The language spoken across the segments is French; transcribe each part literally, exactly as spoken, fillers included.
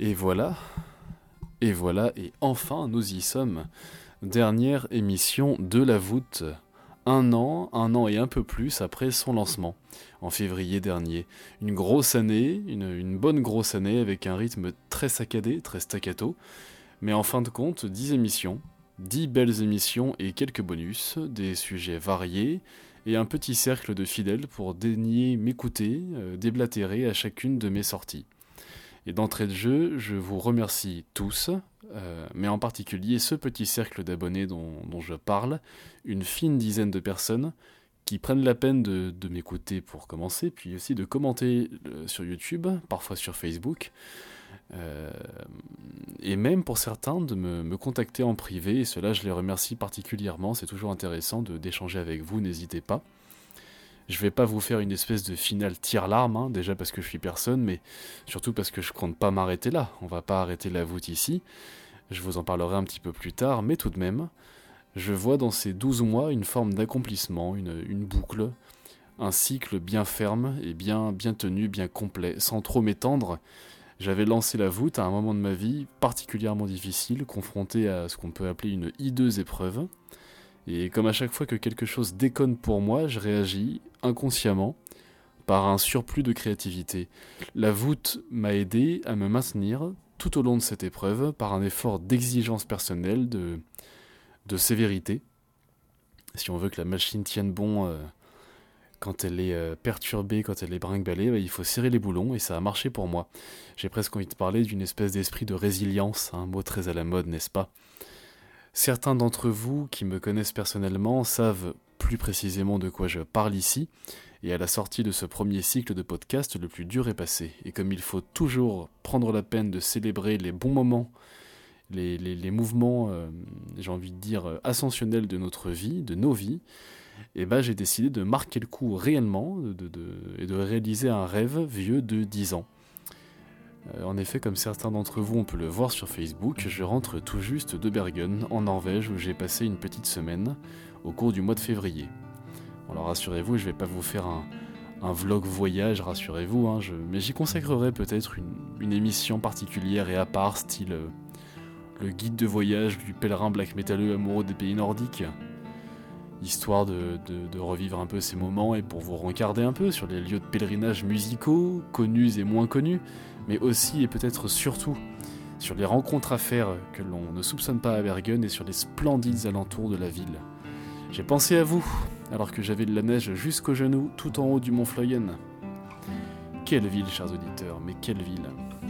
Et voilà, et voilà, et enfin nous y sommes. Dernière émission de la voûte. Un an, un an et un peu plus après son lancement, en février dernier. Une grosse année, une, une bonne grosse année avec un rythme très saccadé, très staccato. Mais en fin de compte, dix émissions, dix belles émissions et quelques bonus, des sujets variés, et un petit cercle de fidèles pour daigner m'écouter, euh, déblatérer à chacune de mes sorties. Et d'entrée de jeu, je vous remercie tous, euh, mais en particulier ce petit cercle d'abonnés dont, dont je parle, une fine dizaine de personnes qui prennent la peine de, de m'écouter pour commencer, puis aussi de commenter euh, sur YouTube, parfois sur Facebook, euh, et même pour certains de me, me contacter en privé, et cela je les remercie particulièrement, c'est toujours intéressant de, d'échanger avec vous, n'hésitez pas. Je vais pas vous faire une espèce de finale tire-larme, hein, déjà parce que je suis personne, mais surtout parce que je compte pas m'arrêter là. On va pas arrêter la voûte ici. Je vous en parlerai un petit peu plus tard, mais tout de même, je vois dans ces douze mois une forme d'accomplissement, une, une boucle, un cycle bien ferme et bien, bien tenu, bien complet. Sans trop m'étendre, j'avais lancé la voûte à un moment de ma vie particulièrement difficile, confronté à ce qu'on peut appeler une hideuse épreuve. Et comme à chaque fois que quelque chose déconne pour moi, je réagis inconsciemment par un surplus de créativité. La voûte m'a aidé à me maintenir tout au long de cette épreuve par un effort d'exigence personnelle, de, de sévérité. Si on veut que la machine tienne bon euh, quand elle est euh, perturbée, quand elle est brinque-ballée, bah, il faut serrer les boulons et ça a marché pour moi. J'ai presque envie de parler d'une espèce d'esprit de résilience, un mot très à la mode, n'est-ce pas ? Certains d'entre vous qui me connaissent personnellement savent plus précisément de quoi je parle ici, et à la sortie de ce premier cycle de podcast, le plus dur est passé. Et comme il faut toujours prendre la peine de célébrer les bons moments, les, les, les mouvements, euh, j'ai envie de dire, ascensionnels de notre vie, de nos vies, et ben j'ai décidé de marquer le coup réellement de, de, de, et de réaliser un rêve vieux de dix ans. En effet, comme certains d'entre vous on peut le voir sur Facebook, je rentre tout juste de Bergen, en Norvège, où j'ai passé une petite semaine au cours du mois de février. Alors rassurez-vous, je vais pas vous faire un, un vlog voyage, rassurez-vous, hein, je, mais j'y consacrerai peut-être une, une émission particulière et à part, style euh, le guide de voyage du pèlerin black métalleux amoureux des pays nordiques, histoire de, de, de revivre un peu ces moments et pour vous rencarder un peu sur les lieux de pèlerinage musicaux, connus et moins connus, mais aussi et peut-être surtout sur les rencontres à faire que l'on ne soupçonne pas à Bergen et sur les splendides alentours de la ville. J'ai pensé à vous, alors que j'avais de la neige jusqu'aux genoux, tout en haut du mont Fløyen. Quelle ville, chers auditeurs, mais quelle ville!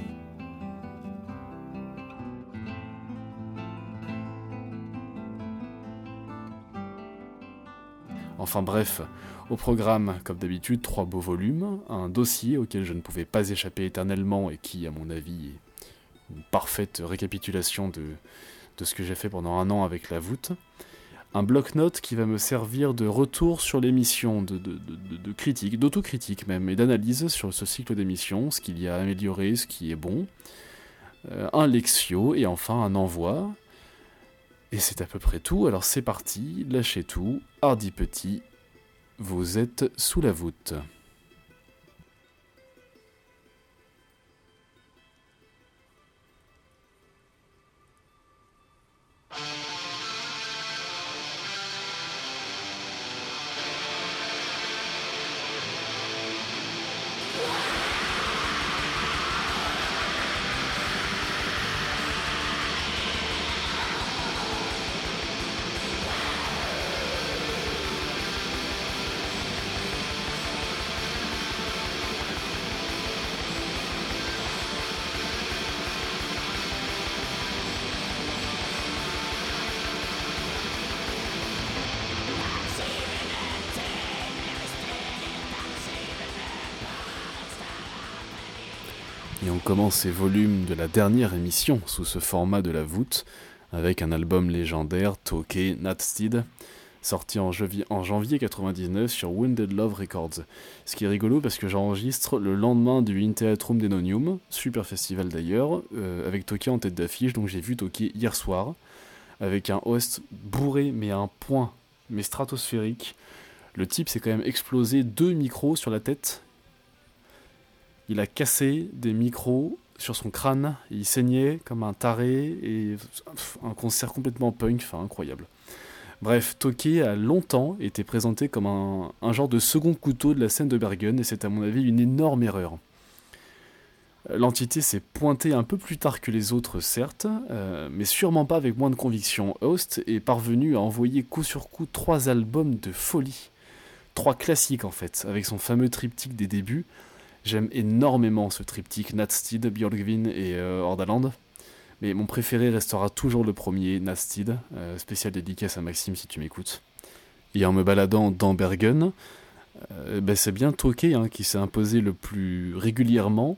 Enfin bref, au programme, comme d'habitude, trois beaux volumes, un dossier auquel je ne pouvais pas échapper éternellement et qui, à mon avis, est une parfaite récapitulation de, de ce que j'ai fait pendant un an avec la voûte, un bloc-notes qui va me servir de retour sur l'émission, de, de, de, de critique, d'autocritique même, et d'analyse sur ce cycle d'émissions, ce qu'il y a amélioré, ce qui est bon, euh, un lexio et enfin un envoi. Et c'est à peu près tout, alors c'est parti, lâchez tout, hardi petit, vous êtes sous la voûte. Et on commence ces volumes de la dernière émission sous ce format de la voûte, avec un album légendaire, Tokay Natstid, sorti en, janvier, en janvier quatre-vingt-dix-neuf sur Wounded Love Records. Ce qui est rigolo parce que j'enregistre le lendemain du In Theatrum Dänonium, super festival d'ailleurs, euh, avec Tokay en tête d'affiche, donc j'ai vu Tokay hier soir, avec un host bourré mais à un point, mais stratosphérique. Le type s'est quand même explosé deux micros sur la tête. Il a cassé des micros sur son crâne, il saignait comme un taré, et un concert complètement punk, enfin incroyable. Bref, Tokay a longtemps été présenté comme un, un genre de second couteau de la scène de Bergen, et c'est à mon avis une énorme erreur. L'entité s'est pointée un peu plus tard que les autres, certes, euh, mais sûrement pas avec moins de conviction. Host est parvenu à envoyer coup sur coup trois albums de folie. Trois classiques en fait, avec son fameux triptyque des débuts. J'aime énormément ce triptyque, Natsteed, Björgvin et euh, Hordaland. Mais mon préféré restera toujours le premier, Natsteed, euh, spécial dédicace à Maxime si tu m'écoutes. Et en me baladant dans Bergen, euh, ben c'est bien Tokay hein, qui s'est imposé le plus régulièrement,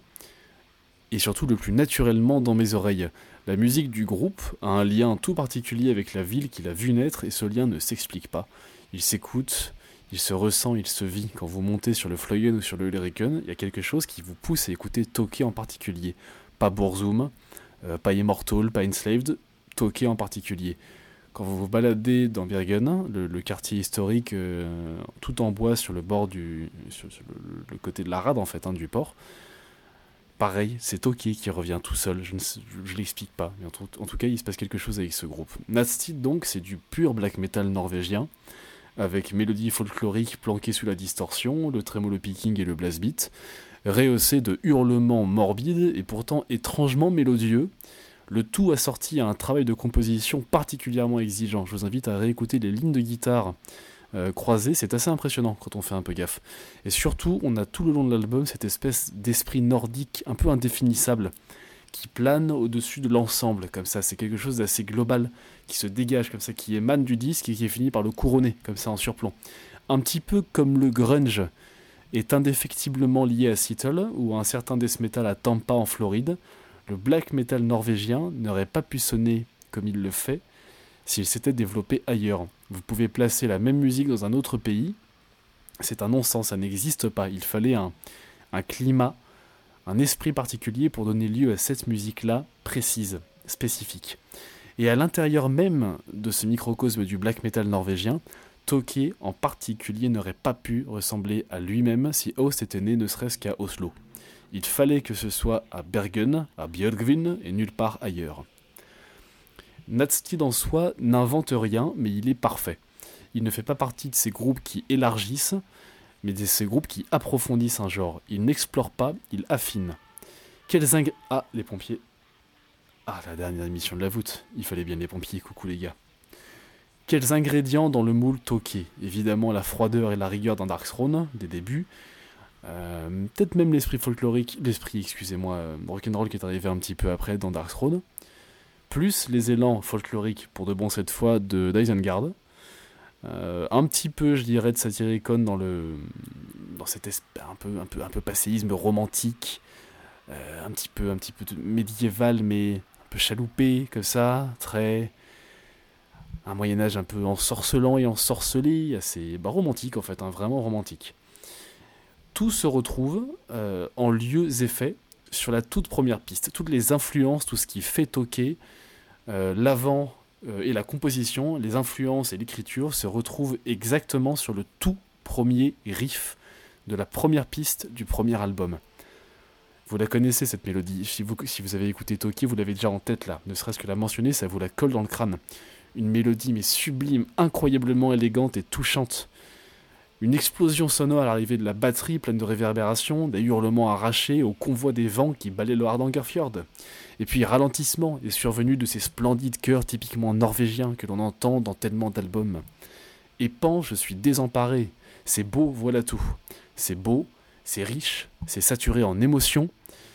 et surtout le plus naturellement dans mes oreilles. La musique du groupe a un lien tout particulier avec la ville qu'il a vu naître, et ce lien ne s'explique pas. Il s'écoute, il se ressent, il se vit. Quand vous montez sur le Fløyen ou sur le Ulriken, il y a quelque chose qui vous pousse à écouter Tokay en particulier. Pas Burzum, euh, pas Immortal, pas Enslaved, Tokay en particulier. Quand vous vous baladez dans Bergen, le, le quartier historique euh, tout en bois sur le bord du... sur, sur le, le côté de la rade en fait, hein, du port, pareil, c'est Tokay qui revient tout seul, je ne sais, je, je l'explique pas, mais en tout, en tout cas il se passe quelque chose avec ce groupe. Natsteed donc, c'est du pur black metal norvégien, avec mélodie folklorique planquée sous la distorsion, le tremolo picking et le blast beat, rehaussé de hurlements morbides et pourtant étrangement mélodieux, le tout assorti à un travail de composition particulièrement exigeant. Je vous invite à réécouter les lignes de guitare Euh, croisé, c'est assez impressionnant quand on fait un peu gaffe. Et surtout, on a tout le long de l'album cette espèce d'esprit nordique un peu indéfinissable qui plane au-dessus de l'ensemble, comme ça. C'est quelque chose d'assez global qui se dégage comme ça, qui émane du disque et qui est fini par le couronner, comme ça en surplomb. Un petit peu comme le grunge est indéfectiblement lié à Seattle ou à un certain death metal à Tampa en Floride, le black metal norvégien n'aurait pas pu sonner comme il le fait s'il s'était développé ailleurs. Vous pouvez placer la même musique dans un autre pays, c'est un non-sens, ça n'existe pas. Il fallait un, un climat, un esprit particulier pour donner lieu à cette musique-là, précise, spécifique. Et à l'intérieur même de ce microcosme du black metal norvégien, Tokay en particulier n'aurait pas pu ressembler à lui-même si Host était né ne serait-ce qu'à Oslo. Il fallait que ce soit à Bergen, à Björgvin et nulle part ailleurs. Natsteed en soi n'invente rien, mais il est parfait. Il ne fait pas partie de ces groupes qui élargissent, mais de ces groupes qui approfondissent un genre. Il n'explore pas, il affine. Quels ing... Ah, les pompiers. Ah, la dernière émission de la voûte. Il fallait bien les pompiers, coucou les gars. Quels ingrédients dans le moule Tokay ? Évidemment la froideur et la rigueur d'un Darkthrone, des débuts. Euh, peut-être même l'esprit folklorique, l'esprit, excusez-moi, euh, rock'n'roll qui est arrivé un petit peu après dans Darkthrone. Plus les élans folkloriques, pour de bon cette fois, de d'Isengard. Euh, un petit peu, je dirais, de Satyricon dans le dans cet espèce un peu un peu un peu passéisme romantique, euh, un petit peu un petit peu médiéval mais un peu chaloupé comme ça, très un Moyen Âge un peu ensorcelant et ensorcelé, assez bah, romantique en fait, hein, vraiment romantique. Tout se retrouve euh, en lieux et faits sur la toute première piste. Toutes les influences, tout ce qui fait Tokay, euh, l'avant euh, et la composition, les influences et l'écriture se retrouvent exactement sur le tout premier riff de la première piste du premier album. Vous la connaissez cette mélodie, si vous, si vous avez écouté Tokay, vous l'avez déjà en tête là, ne serait-ce que la mentionner, ça vous la colle dans le crâne. Une mélodie mais sublime, incroyablement élégante et touchante. Une explosion sonore à l'arrivée de la batterie pleine de réverbération, des hurlements arrachés au convoi des vents qui balaient le Hardangerfjord. Et puis ralentissement est survenu de ces splendides chœurs typiquement norvégiens que l'on entend dans tellement d'albums. Et pan, je suis désemparé. C'est beau, voilà tout. C'est beau, c'est riche, c'est saturé en émotions.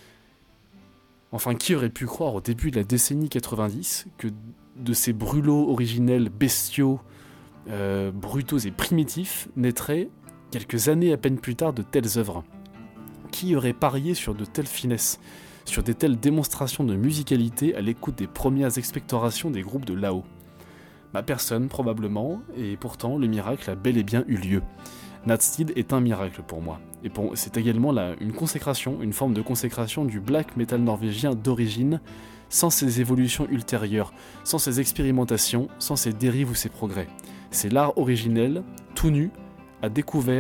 Enfin, qui aurait pu croire au début de la décennie quatre-vingt-dix que de ces brûlots originels bestiaux, Euh, brutaux et primitifs, naîtraient, quelques années à peine plus tard, de telles œuvres. Qui aurait parié sur de telles finesses, sur de telles démonstrations de musicalité à l'écoute des premières expectorations des groupes de là-haut ? Ma personne, probablement, et pourtant le miracle a bel et bien eu lieu. Natsteed est un miracle pour moi, et pour, c'est également la, une consécration, une forme de consécration du black metal norvégien d'origine, sans ses évolutions ultérieures, sans ses expérimentations, sans ses dérives ou ses progrès. C'est l'art originel, tout nu, à découvert,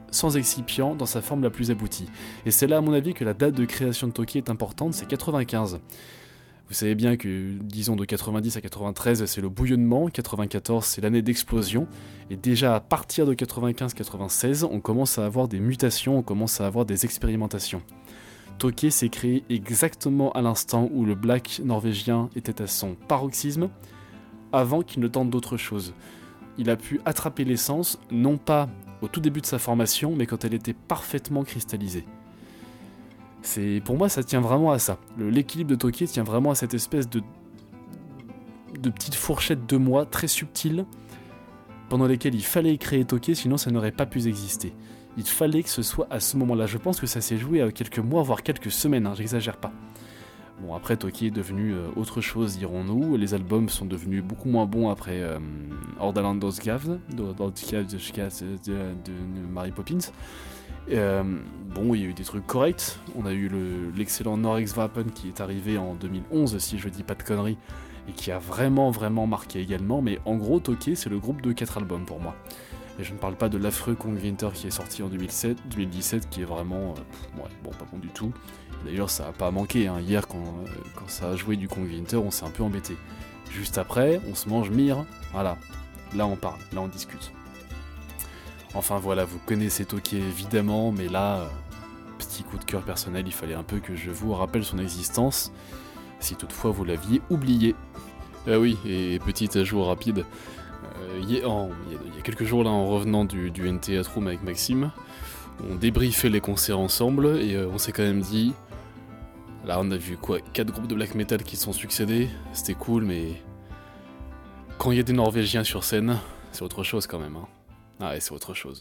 sans excipient, dans sa forme la plus aboutie. Et c'est là, à mon avis, que la date de création de Toki est importante, c'est quatre-vingt-quinze. Vous savez bien que, disons, de quatre-vingt-dix à quatre-vingt-treize, c'est le bouillonnement, quatre-vingt-quatorze, c'est l'année d'explosion, et déjà à partir de quatre-vingt-quinze quatre-vingt-seize, on commence à avoir des mutations, on commence à avoir des expérimentations. Toki s'est créé exactement à l'instant où le black norvégien était à son paroxysme, avant qu'il ne tente d'autre chose. Il a pu attraper l'essence, non pas au tout début de sa formation, mais quand elle était parfaitement cristallisée. C'est, pour moi, ça tient vraiment à ça. Le, l'équilibre de Toki tient vraiment à cette espèce de, de petite fourchette de moi très subtile pendant lesquelles il fallait créer Toki, sinon ça n'aurait pas pu exister. Il fallait que ce soit à ce moment-là. Je pense que ça s'est joué à quelques mois, voire quelques semaines, hein, j'exagère pas. Bon, après, Toki est devenu euh, autre chose, dirons-nous. Les albums sont devenus beaucoup moins bons après euh, Ordalandsgave, de, de, de, de Mary Poppins. Euh, bon, il y a eu des trucs corrects. On a eu le, l'excellent Norexvapen qui est arrivé en deux mille onze, si je dis pas de conneries, et qui a vraiment, vraiment marqué également. Mais en gros, Toki, c'est le groupe de quatre albums pour moi. Et je ne parle pas de l'affreux Kong Winter qui est sorti en deux mille sept, deux mille dix-sept, qui est vraiment... Euh, ouais, bon, pas bon du tout. D'ailleurs, ça a pas manqué, hein. Hier, quand, euh, quand ça a joué du Kong Winter, on s'est un peu embêté. Juste après, on se mange Mire, voilà. Là, on parle, là, on discute. Enfin, voilà, vous connaissez Toki, évidemment, mais là, euh, petit coup de cœur personnel, il fallait un peu que je vous rappelle son existence, si toutefois vous l'aviez oublié. Ah oui, et petit ajout rapide, euh, il y, y, y a quelques jours, là, en revenant du, du N T Atroom avec Maxime, on débriefait les concerts ensemble, et euh, on s'est quand même dit... Là, on a vu quoi, quatre groupes de black metal qui se sont succédés, c'était cool, mais... Quand il y a des Norvégiens sur scène, c'est autre chose quand même, hein. Ah ouais, c'est autre chose.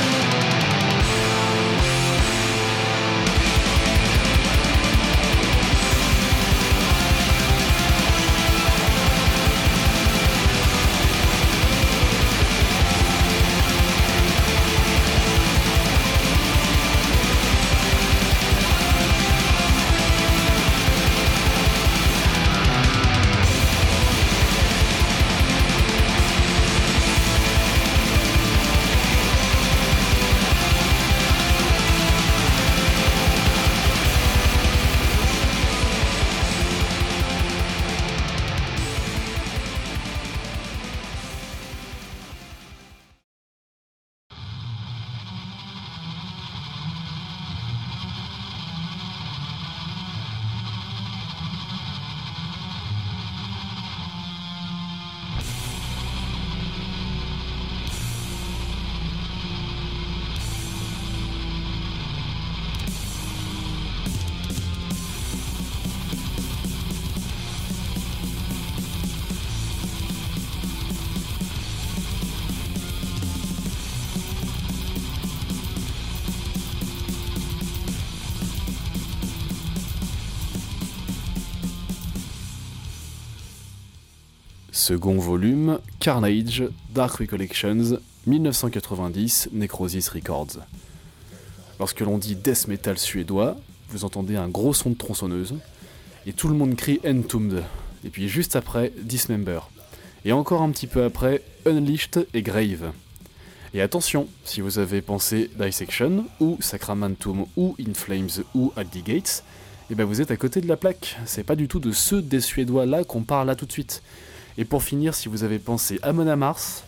Second volume, Carnage, Dark Recollections, dix-neuf cent quatre-vingt-dix, Necrosis Records. Lorsque l'on dit death metal suédois, vous entendez un gros son de tronçonneuse, et tout le monde crie Entombed, et puis juste après, Dismember. Et encore un petit peu après, Unleashed et Grave. Et attention, si vous avez pensé Dissection, ou Sacramentum, ou In Flames, ou At the Gates, et ben vous êtes à côté de la plaque. C'est pas du tout de ceux des Suédois là qu'on parle là tout de suite. Et pour finir, si vous avez pensé Amon Amarth,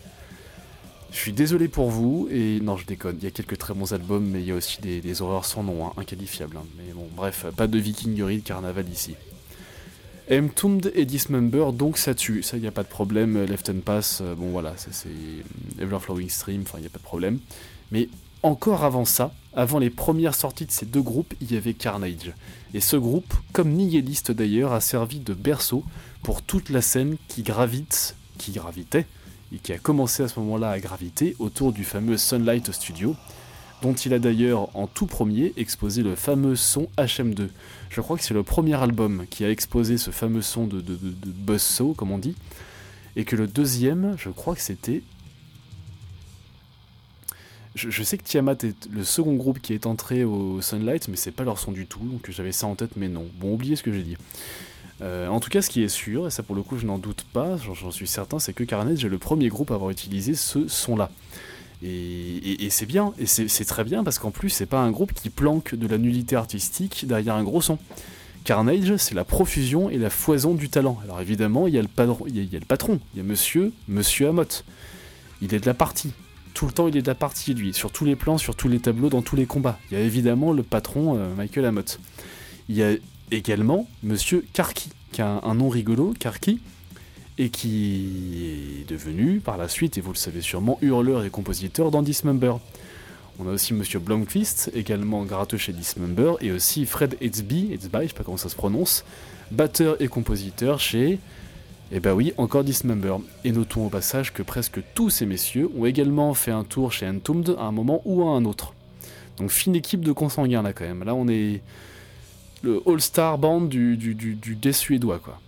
je suis désolé pour vous, et non je déconne, il y a quelques très bons albums, mais il y a aussi des, des horreurs sans nom, hein, inqualifiables. Hein. Mais bon, bref, pas de vikingerie de carnaval ici. Entombed et Dismember, donc ça tue, ça y a pas de problème, Left and Pass, euh, bon voilà, c'est, c'est Everflowing Stream, enfin y a pas de problème. Mais encore avant ça, avant les premières sorties de ces deux groupes, il y avait Carnage. Et ce groupe, comme Nihilist d'ailleurs, a servi de berceau pour toute la scène qui gravite, qui gravitait, et qui a commencé à ce moment-là à graviter autour du fameux Sunlight Studio, dont il a d'ailleurs en tout premier exposé le fameux son H M deux. Je crois que c'est le premier album qui a exposé ce fameux son de, de, de, de buzzsaw, comme on dit, et que le deuxième, je crois que c'était... Je, je sais que Tiamat est le second groupe qui est entré au Sunlight, mais c'est pas leur son du tout, donc j'avais ça en tête, mais non. Bon, oubliez ce que j'ai dit. Euh, en tout cas, ce qui est sûr, et ça pour le coup je n'en doute pas, j'en, j'en suis certain, c'est que Carnage est le premier groupe à avoir utilisé ce son-là. Et, et, et c'est bien, et c'est, c'est très bien parce qu'en plus c'est pas un groupe qui planque de la nullité artistique derrière un gros son. Carnage, c'est la profusion et la foison du talent. Alors évidemment, il y a le, padron, il y a, il y a le patron, il y a monsieur, monsieur Amott. Il est de la partie. Tout le temps, il est de la partie, lui. Sur tous les plans, sur tous les tableaux, dans tous les combats. Il y a évidemment le patron, euh, Michael Amott. Il y a également monsieur Karki, qui a un, un nom rigolo, Karki, et qui est devenu, par la suite, et vous le savez sûrement, hurleur et compositeur dans Dismember. On a aussi monsieur Blomqvist, également gratteux chez Dismember, et aussi Fred Edsby, Edsby, je sais pas comment ça se prononce, batteur et compositeur chez... Eh ben oui, encore Dismember. Et notons au passage que presque tous ces messieurs ont également fait un tour chez Entombed à un moment ou à un autre. Donc fine équipe de consanguins là quand même. Là on est le all-star band du, du, du, du death suédois quoi.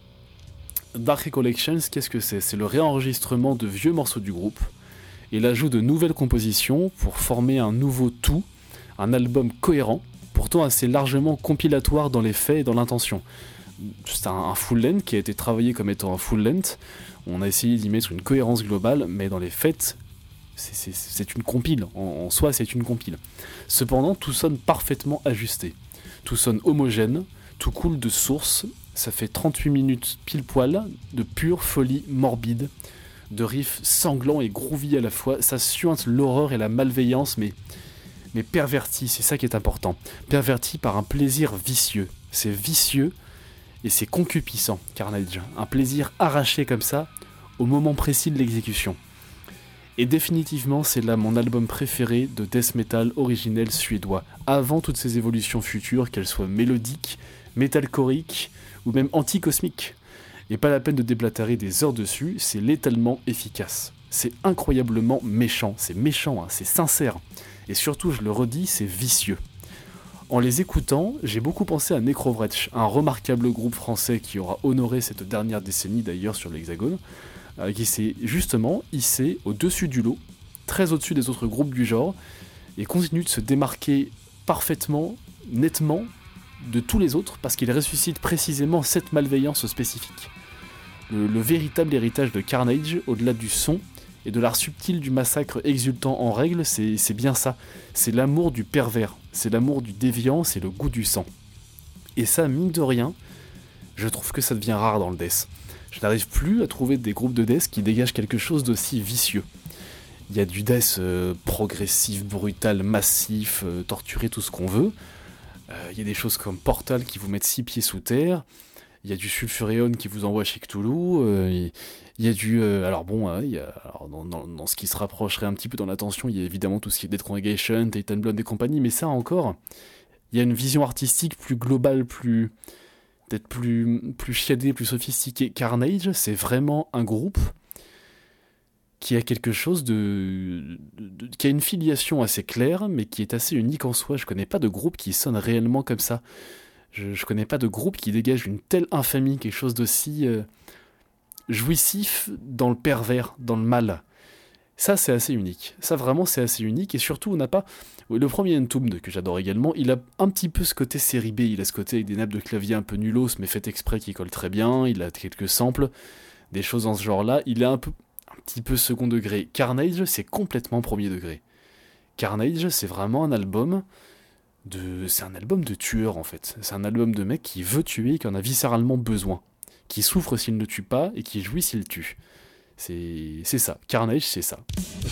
Dark Recollections, qu'est-ce que c'est ? C'est le réenregistrement de vieux morceaux du groupe et l'ajout de nouvelles compositions pour former un nouveau tout, un album cohérent, pourtant assez largement compilatoire dans les faits et dans l'intention. C'est un, un full length qui a été travaillé comme étant un full length. On a essayé d'y mettre une cohérence globale, mais dans les faits, c'est, c'est, c'est une compile. En, en soi, c'est une compile. Cependant, tout sonne parfaitement ajusté. Tout sonne homogène, tout coule de source. Ça fait trente-huit minutes pile poil de pure folie morbide, de riffs sanglants et groovy à la fois. Ça suinte l'horreur et la malveillance, mais, mais perverti, c'est ça qui est important. Perverti par un plaisir vicieux. C'est vicieux et c'est concupissant, Carnage. Un plaisir arraché comme ça, au moment précis de l'exécution. Et définitivement, c'est là mon album préféré de death metal originel suédois, avant toutes ces évolutions futures, qu'elles soient mélodiques, métalcoriques, ou même anti-cosmiques. Et pas la peine de déblatérer des heures dessus, c'est létalement efficace. C'est incroyablement méchant, c'est méchant, hein, c'est sincère. Et surtout, je le redis, c'est vicieux. En les écoutant, j'ai beaucoup pensé à Necrovretch, un remarquable groupe français qui aura honoré cette dernière décennie d'ailleurs sur l'Hexagone, euh, qui s'est justement hissé au-dessus du lot, très au-dessus des autres groupes du genre, et continue de se démarquer parfaitement, nettement, de tous les autres, parce qu'il ressuscite précisément cette malveillance spécifique. Le, le véritable héritage de Carnage, au-delà du son, et de l'art subtil du massacre exultant en règle, c'est, c'est bien ça. C'est l'amour du pervers, c'est l'amour du déviant, c'est le goût du sang. Et ça, mine de rien, je trouve que ça devient rare dans le death. Je n'arrive plus à trouver des groupes de death qui dégagent quelque chose d'aussi vicieux. Il y a du death euh, progressif, brutal, massif, euh, torturé, tout ce qu'on veut. Euh, il y a des choses comme Portal qui vous mettent six pieds sous terre. Il y a du Sulfureon qui vous envoie chez Cthulhu. Euh, il y a du... Euh, alors bon, hein, il y a, alors dans, dans, dans ce qui se rapprocherait un petit peu dans l'attention, il y a évidemment tout ce qui est Dead Congregation, Titan Blonde et compagnie, mais ça encore, il y a une vision artistique plus globale, plus... peut-être plus, plus chiadée, plus sophistiquée. Carnage, c'est vraiment un groupe qui a quelque chose de, de, de... qui a une filiation assez claire, mais qui est assez unique en soi. Je connais pas de groupe qui sonne réellement comme ça. Je, je connais pas de groupe qui dégage une telle infamie, quelque chose d'aussi euh, jouissif dans le pervers, dans le mal. Ça, c'est assez unique. Ça, vraiment, c'est assez unique. Et surtout, on n'a pas... Le premier Entombed, que j'adore également, il a un petit peu ce côté série B. Il a ce côté avec des nappes de clavier un peu nulos, mais fait exprès, qui collent très bien. Il a quelques samples, des choses dans ce genre-là. Il est un peu, un petit peu second degré. Carnage, c'est complètement premier degré. Carnage, c'est vraiment un album... De... C'est un album de tueur en fait. C'est un album de mec qui veut tuer et qui en a viscéralement besoin. Qui souffre s'il ne tue pas et qui jouit s'il tue. C'est, c'est ça. Carnage, c'est ça.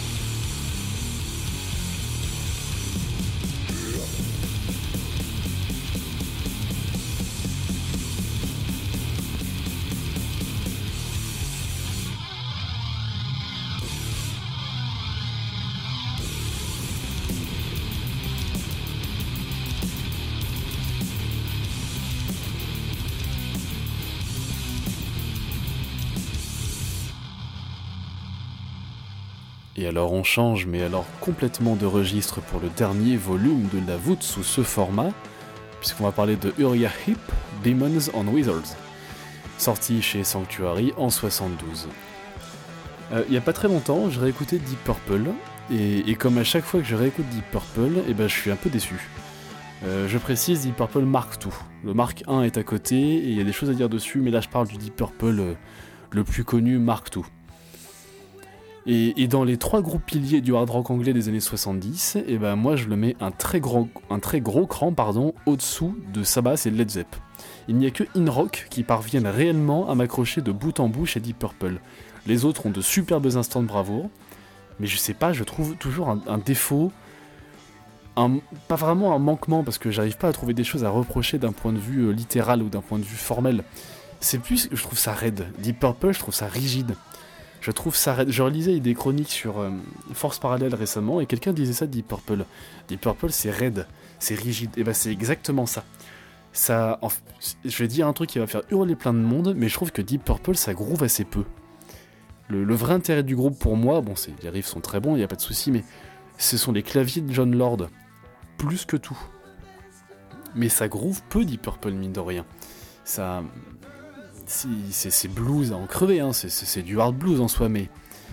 Et alors on change, mais alors complètement de registre pour le dernier volume de la voûte sous ce format, puisqu'on va parler de Uriah Heep, Demons on Wizards, sorti chez Sanctuary en soixante-douze. Il n'y a pas très longtemps, je réécoutais Deep Purple, et, et comme à chaque fois que je réécoute Deep Purple, eh ben, je suis un peu déçu. Euh, je précise Deep Purple Mark deux. Le Mark un est à côté, et il y a des choses à dire dessus, mais là je parle du Deep Purple euh, le plus connu, Mark deux. Et, et dans les trois groupes piliers du hard rock anglais des années soixante-dix, et ben moi je le mets un très gros, un très gros cran pardon, au-dessous de Sabbath et Led Zepp. Il n'y a que In Rock qui parviennent réellement à m'accrocher de bout en bout chez Deep Purple. Les autres ont de superbes instants de bravoure, mais je sais pas, je trouve toujours un, un défaut, un, pas vraiment un manquement, parce que j'arrive pas à trouver des choses à reprocher d'un point de vue euh, littéral ou d'un point de vue formel. C'est plus, je trouve ça raide. Deep Purple, je trouve ça rigide. Je trouve ça raide. Je relisais des chroniques sur euh, Force Parallèle récemment, et quelqu'un disait ça de Deep Purple. Deep Purple, c'est raide, c'est rigide. Et ben c'est exactement ça. Ça, en, je vais dire un truc qui va faire hurler plein de monde, mais je trouve que Deep Purple, ça groove assez peu. Le, le vrai intérêt du groupe pour moi, bon, c'est, les riffs sont très bons, il n'y a pas de souci, mais ce sont les claviers de Jon Lord, plus que tout. Mais ça groove peu Deep Purple, mine de rien. Ça, c'est, c'est, c'est blues à en crever, hein, c'est, c'est, c'est du hard blues en soi, mais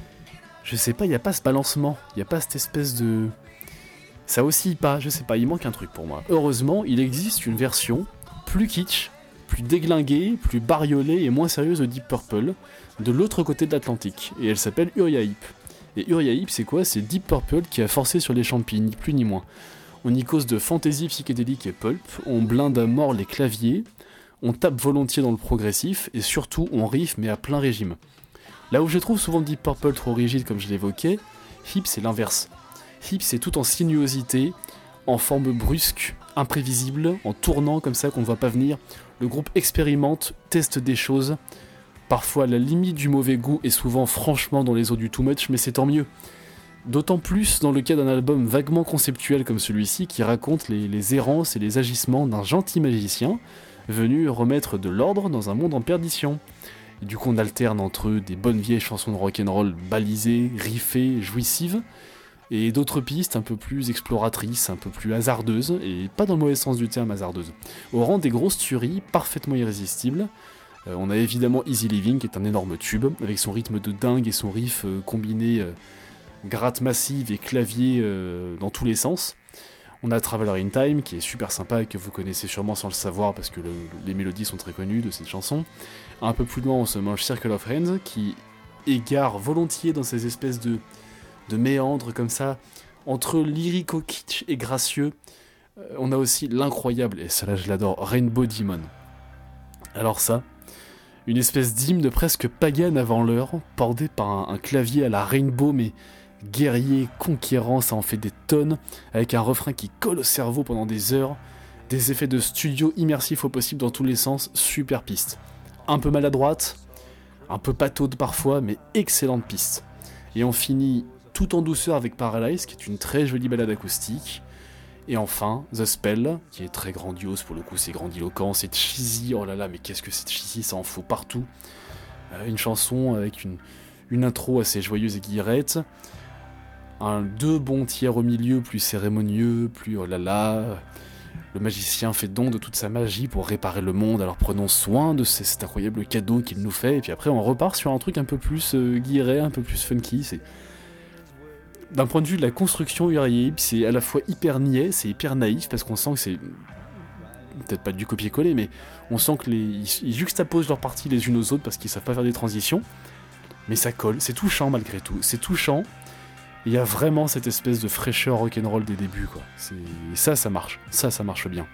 je sais pas, il n'y a pas ce balancement, il n'y a pas cette espèce de... Ça oscille pas, je sais pas, il manque un truc pour moi. Heureusement, il existe une version plus kitsch, plus déglinguée, plus bariolée et moins sérieuse de Deep Purple, de l'autre côté de l'Atlantique, et elle s'appelle Uriah Heep. Et Uriah Heep, c'est quoi ? C'est Deep Purple qui a forcé sur les champis, ni plus ni moins. On y cause de fantaisie psychédélique et pulp, on blinde à mort les claviers, on tape volontiers dans le progressif, et surtout on riff mais à plein régime. Là où je trouve souvent Deep Purple trop rigide comme je l'évoquais, Heep c'est l'inverse. Heep c'est tout en sinuosité, en forme brusque, imprévisible, en tournant comme ça qu'on ne voit pas venir. Le groupe expérimente, teste des choses, parfois à la limite du mauvais goût et souvent franchement dans les eaux du too much, mais c'est tant mieux. D'autant plus dans le cas d'un album vaguement conceptuel comme celui-ci qui raconte les, les errances et les agissements d'un gentil magicien venu remettre de l'ordre dans un monde en perdition. Et du coup on alterne entre eux des bonnes vieilles chansons de rock'n'roll balisées, riffées, jouissives, et d'autres pistes un peu plus exploratrices, un peu plus hasardeuses, et pas dans le mauvais sens du terme hasardeuses, au rang des grosses tueries parfaitement irrésistibles. Euh, on a évidemment Easy Living qui est un énorme tube, avec son rythme de dingue et son riff euh, combiné euh, gratte massive et clavier euh, dans tous les sens. On a Traveler in Time qui est super sympa et que vous connaissez sûrement sans le savoir parce que le, les mélodies sont très connues de cette chanson. Un peu plus loin on se mange Circle of Hands qui égare volontiers dans ces espèces de, de méandres comme ça, entre lyrico-kitsch et gracieux. Euh, on a aussi l'incroyable, et ça là je l'adore, Rainbow Demon. Alors ça, une espèce d'hymne presque pagane avant l'heure, bordé par un, un clavier à la Rainbow, mais guerrier, conquérant, ça en fait des tonnes, avec un refrain qui colle au cerveau pendant des heures, des effets de studio immersifs au possible dans tous les sens, super piste. Un peu maladroite, un peu pataude parfois, mais excellente piste. Et on finit tout en douceur avec Paralyze, qui est une très jolie balade acoustique. Et enfin, The Spell, qui est très grandiose, pour le coup c'est grandiloquent, c'est cheesy, oh là là, mais qu'est-ce que c'est cheesy, ça en faut partout. Euh, une chanson avec une, une intro assez joyeuse et guillerette, un deux bons tiers au milieu, plus cérémonieux, plus oh là là. Le magicien fait don de toute sa magie pour réparer le monde, alors prenons soin de ces, cet incroyable cadeau qu'il nous fait, et puis après on repart sur un truc un peu plus euh, guilleret, un peu plus funky, c'est... D'un point de vue de la construction, Uriah Heep, c'est à la fois hyper niais, c'est hyper naïf, parce qu'on sent que c'est... peut-être pas du copier-coller, mais on sent que les... ils juxtaposent leurs parties les unes aux autres parce qu'ils savent pas faire des transitions, mais ça colle, c'est touchant malgré tout, c'est touchant, il y a vraiment cette espèce de fraîcheur rock'n'roll des débuts, quoi. C'est... Et ça, ça marche, ça, ça marche bien.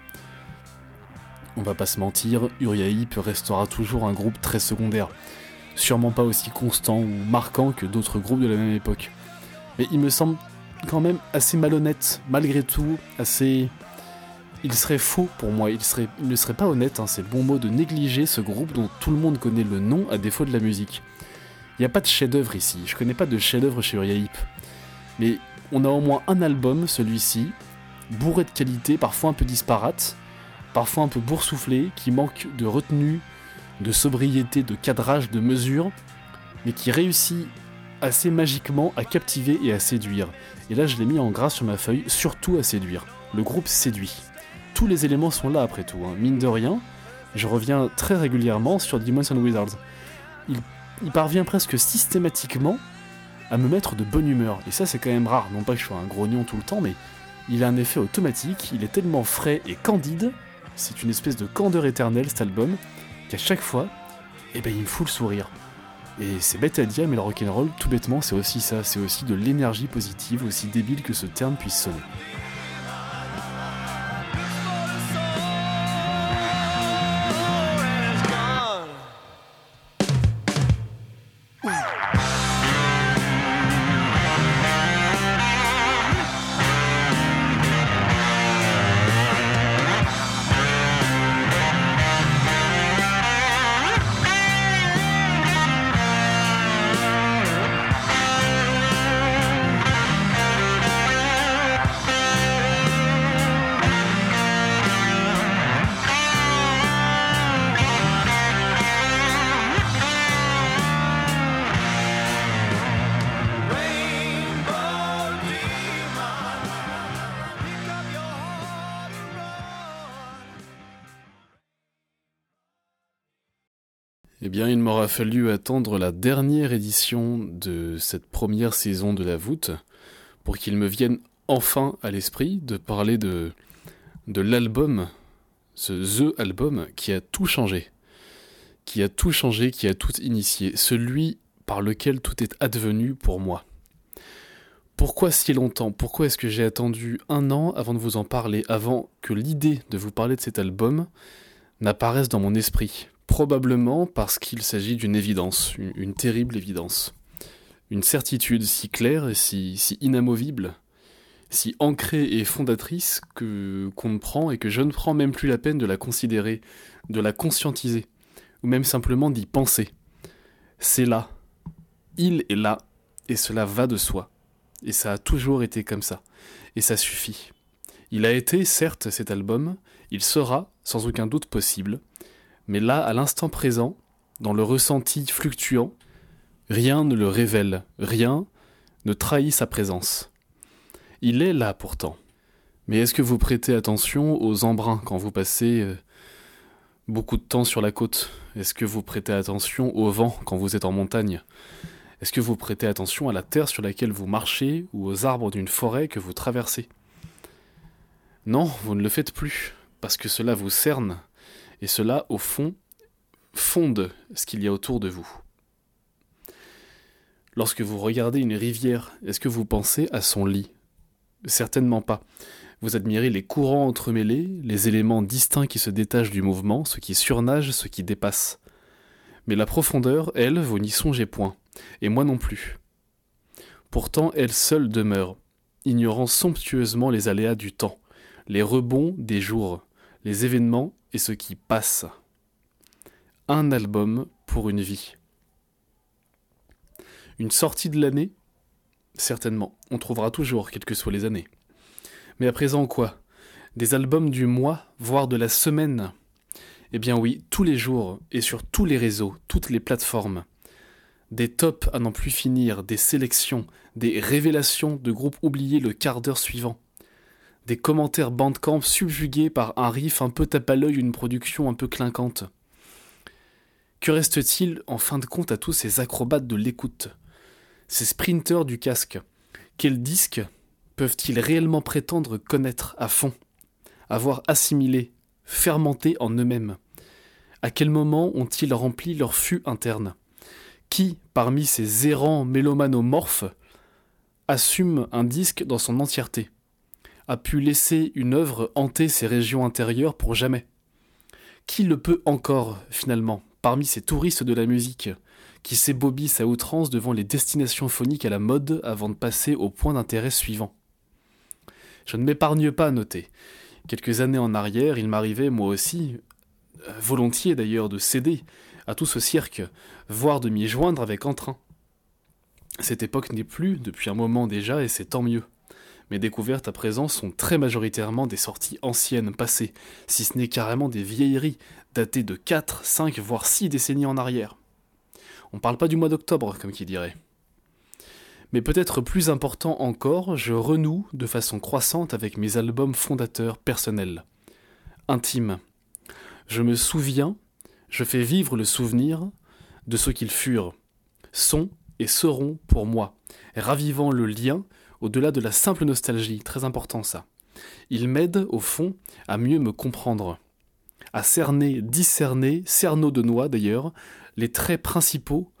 On va pas se mentir, Uriah Heep restera toujours un groupe très secondaire, sûrement pas aussi constant ou marquant que d'autres groupes de la même époque. Mais il me semble quand même assez malhonnête, malgré tout, assez... Il serait faux pour moi, il, serait... il ne serait pas honnête, hein, c'est le bon mot, de négliger ce groupe dont tout le monde connaît le nom à défaut de la musique. Il n'y a pas de chef-d'œuvre ici, je connais pas de chef-d'œuvre chez Uriah Heep. Mais on a au moins un album, celui-ci, bourré de qualité, parfois un peu disparate, parfois un peu boursouflé, qui manque de retenue, de sobriété, de cadrage, de mesure, mais qui réussit assez magiquement à captiver et à séduire. Et là je l'ai mis en gras sur ma feuille, surtout à séduire. Le groupe séduit. Tous les éléments sont là après tout, hein. Mine de rien, je reviens très régulièrement sur Demons and Wizards. Il, il parvient presque systématiquement à me mettre de bonne humeur, et ça c'est quand même rare, non pas que je sois un grognon tout le temps, mais il a un effet automatique, il est tellement frais et candide, c'est une espèce de candeur éternelle cet album, qu'à chaque fois, eh ben, il me fout le sourire. Et c'est bête à dire, mais le rock'n'roll, tout bêtement, c'est aussi ça, c'est aussi de l'énergie positive, aussi débile que ce terme puisse sonner. Eh bien, il m'aura fallu attendre la dernière édition de cette première saison de la voûte pour qu'il me vienne enfin à l'esprit de parler de, de l'album, ce The Album qui a tout changé, qui a tout changé, qui a tout initié, celui par lequel tout est advenu pour moi. Pourquoi si longtemps ? Pourquoi est-ce que j'ai attendu un an avant de vous en parler, avant que l'idée de vous parler de cet album n'apparaisse dans mon esprit ? Probablement parce qu'il s'agit d'une évidence, une, une terrible évidence. Une certitude si claire et si, si inamovible, si ancrée et fondatrice que, qu'on ne prend et que je ne prends même plus la peine de la considérer, de la conscientiser, ou même simplement d'y penser. C'est là. Il est là, et cela va de soi. Et ça a toujours été comme ça. Et ça suffit. Il a été, certes, cet album, il sera, sans aucun doute possible, mais là, à l'instant présent, dans le ressenti fluctuant, rien ne le révèle, rien ne trahit sa présence. Il est là pourtant. Mais est-ce que vous prêtez attention aux embruns quand vous passez euh, beaucoup de temps sur la côte ? Est-ce que vous prêtez attention au vent quand vous êtes en montagne ? Est-ce que vous prêtez attention à la terre sur laquelle vous marchez ou aux arbres d'une forêt que vous traversez ? Non, vous ne le faites plus, parce que cela vous cerne. Et cela, au fond, fonde ce qu'il y a autour de vous. Lorsque vous regardez une rivière, est-ce que vous pensez à son lit ? Certainement pas. Vous admirez les courants entremêlés, les éléments distincts qui se détachent du mouvement, ce qui surnage, ce qui dépasse. Mais la profondeur, elle, vous n'y songez point, et moi non plus. Pourtant, elle seule demeure, ignorant somptueusement les aléas du temps, les rebonds des jours, les événements et ce qui passe. Un album pour une vie. Une sortie de l'année ? Certainement, on trouvera toujours, quelles que soient les années. Mais à présent quoi ? Des albums du mois, voire de la semaine ? Eh bien oui, tous les jours, et sur tous les réseaux, toutes les plateformes. Des tops à n'en plus finir, des sélections, des révélations de groupes oubliés le quart d'heure suivant. Des commentaires Bandcamp subjugués par un riff un peu tape à l'œil, une production un peu clinquante. Que reste-t-il en fin de compte à tous ces acrobates de l'écoute ? Ces sprinteurs du casque ? Quels disques peuvent-ils réellement prétendre connaître à fond ? Avoir assimilé, fermenté en eux-mêmes ? À quel moment ont-ils rempli leur fût interne ? Qui, parmi ces errants mélomanomorphes, assume un disque dans son entièreté ? A pu laisser une œuvre hanter ses régions intérieures pour jamais ? Qui le peut encore, finalement, parmi ces touristes de la musique, qui s'ébobissent à outrance devant les destinations phoniques à la mode avant de passer au point d'intérêt suivant ? Je ne m'épargne pas à noter. Quelques années en arrière, il m'arrivait, moi aussi, volontiers d'ailleurs, de céder à tout ce cirque, voire de m'y joindre avec entrain. Cette époque n'est plus, depuis un moment déjà, et c'est tant mieux. Mes découvertes à présent sont très majoritairement des sorties anciennes, passées, si ce n'est carrément des vieilleries, datées de quatre, cinq, voire six décennies en arrière. On parle pas du mois d'octobre, comme qui dirait. Mais peut-être plus important encore, je renoue de façon croissante avec mes albums fondateurs personnels, intimes. Je me souviens, je fais vivre le souvenir de ce qu'ils furent, sont et seront pour moi, ravivant le lien au-delà de la simple nostalgie, très important ça. Ils m'aident, au fond, à mieux me comprendre, à cerner, discerner, cerneau de noix d'ailleurs, les traits principaux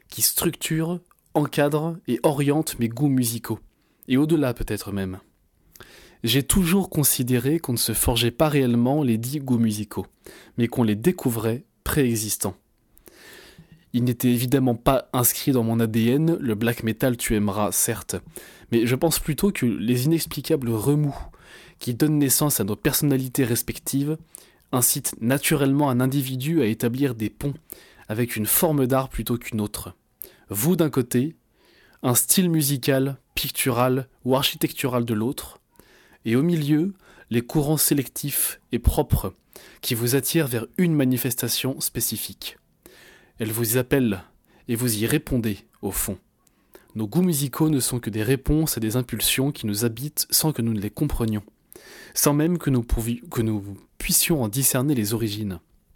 qui structure, encadre et oriente mes goûts musicaux, et au-delà peut-être même. J'ai toujours considéré qu'on ne se forgeait pas réellement les dix goûts musicaux, mais qu'on les découvrait préexistants. Il n'était évidemment pas inscrit dans mon A D N, le black metal tu aimeras, certes, mais je pense plutôt que les inexplicables remous qui donnent naissance à nos personnalités respectives incitent naturellement un individu à établir des ponts avec une forme d'art plutôt qu'une autre. Vous d'un côté, un style musical, pictural ou architectural de l'autre, et au milieu, les courants sélectifs et propres qui vous attirent vers une manifestation spécifique. Elle vous appelle et vous y répondez, au fond. Nos goûts musicaux ne sont que des réponses à des impulsions qui nous habitent sans que nous ne les comprenions, sans même que nous, pourvi- que nous puissions en discerner les origines.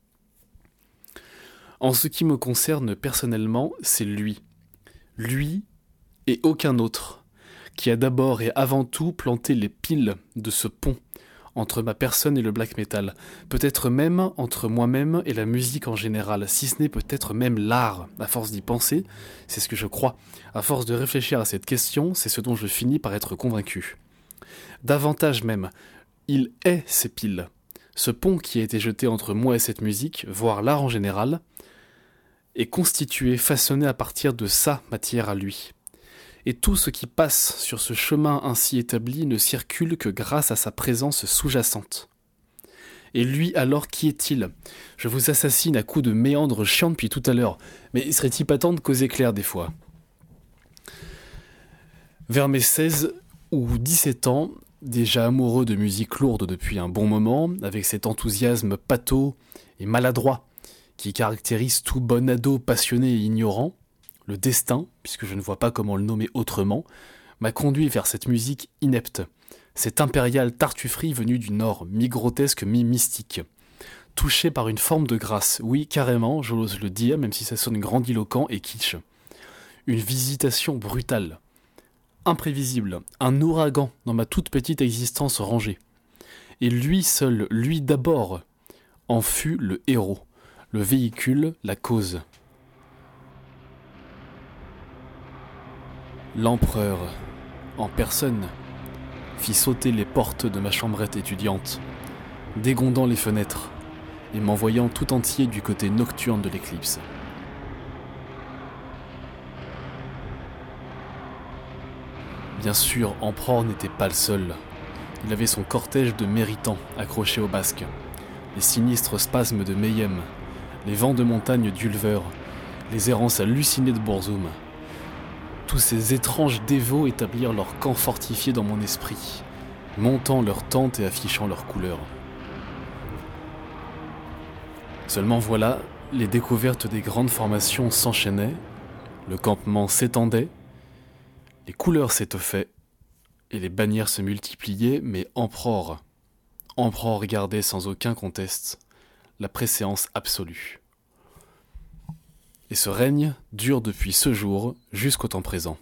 En ce qui me concerne personnellement, c'est lui. Lui et aucun autre, qui a d'abord et avant tout planté les piles de ce pont entre ma personne et le black metal, peut-être même entre moi-même et la musique en général, si ce n'est peut-être même l'art. À force d'y penser, c'est ce que je crois. À force de réfléchir à cette question, c'est ce dont je finis par être convaincu. Davantage même, il est ces piles. Ce pont qui a été jeté entre moi et cette musique, voire l'art en général, est constitué, façonné à partir de sa matière à lui. Et tout ce qui passe sur ce chemin ainsi établi ne circule que grâce à sa présence sous-jacente. Et lui alors, qui est-il ? Je vous assassine à coups de méandres chiants depuis tout à l'heure, mais serait-il pas temps de causer clair des fois ? Vers mes seize ou dix-sept ans, déjà amoureux de musique lourde depuis un bon moment, avec cet enthousiasme pâteau et maladroit qui caractérise tout bon ado passionné et ignorant, le destin, puisque je ne vois pas comment le nommer autrement, m'a conduit vers cette musique inepte, cette impériale tartufferie venue du Nord, mi-grotesque, mi-mystique, touchée par une forme de grâce, oui, carrément, j'ose le dire, même si ça sonne grandiloquent et kitsch. Une visitation brutale, imprévisible, un ouragan dans ma toute petite existence rangée. Et lui seul, lui d'abord, en fut le héros, le véhicule, la cause. L'empereur, en personne, fit sauter les portes de ma chambrette étudiante, dégondant les fenêtres et m'envoyant tout entier du côté nocturne de l'éclipse. Bien sûr, Emperor n'était pas le seul. Il avait son cortège de méritants accrochés au basque, les sinistres spasmes de Mayhem, les vents de montagne d'Ulver, les errances hallucinées de Bourzoum. Tous ces étranges dévots établirent leur camp fortifié dans mon esprit, montant leurs tentes et affichant leurs couleurs. Seulement voilà, les découvertes des grandes formations s'enchaînaient, le campement s'étendait, les couleurs s'étoffaient, et les bannières se multipliaient, mais Emperor, Emperor gardait sans aucun conteste la préséance absolue. Et ce règne dure depuis ce jour jusqu'au temps présent.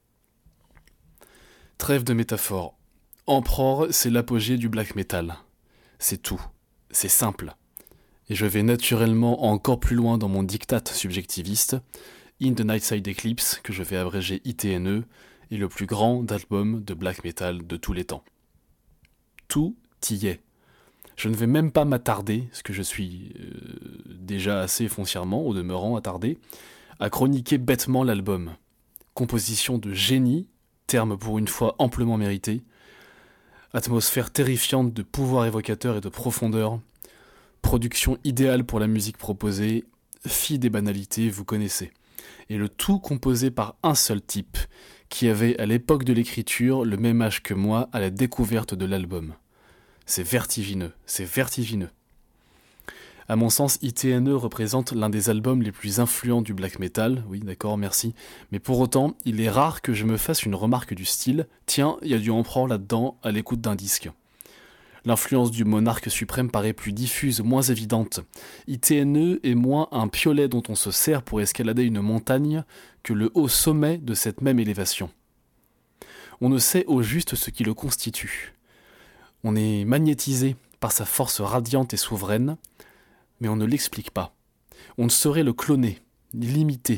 Trêve de métaphore. Emperor, c'est l'apogée du black metal. C'est tout. C'est simple. Et je vais naturellement encore plus loin dans mon diktat subjectiviste. In the Nightside Eclipse, que je vais abréger I T N E, est le plus grand album de black metal de tous les temps. Tout y est. Je ne vais même pas m'attarder, ce que je suis euh, déjà assez foncièrement, au demeurant attardé, à chroniquer bêtement l'album. Composition de génie, terme pour une fois amplement mérité, atmosphère terrifiante de pouvoir évocateur et de profondeur, production idéale pour la musique proposée, fille des banalités, vous connaissez. Et le tout composé par un seul type, qui avait à l'époque de l'écriture le même âge que moi à la découverte de l'album. C'est vertigineux, c'est vertigineux. À mon sens, I T N E représente l'un des albums les plus influents du black metal, oui d'accord, merci, mais pour autant, il est rare que je me fasse une remarque du style « Tiens, il y a du Emperor là-dedans, à l'écoute d'un disque ». L'influence du monarque suprême paraît plus diffuse, moins évidente. I T N E est moins un piolet dont on se sert pour escalader une montagne que le haut sommet de cette même élévation. On ne sait au juste ce qui le constitue. On est magnétisé par sa force radiante et souveraine, mais on ne l'explique pas. On ne saurait le cloner, ni l'imiter,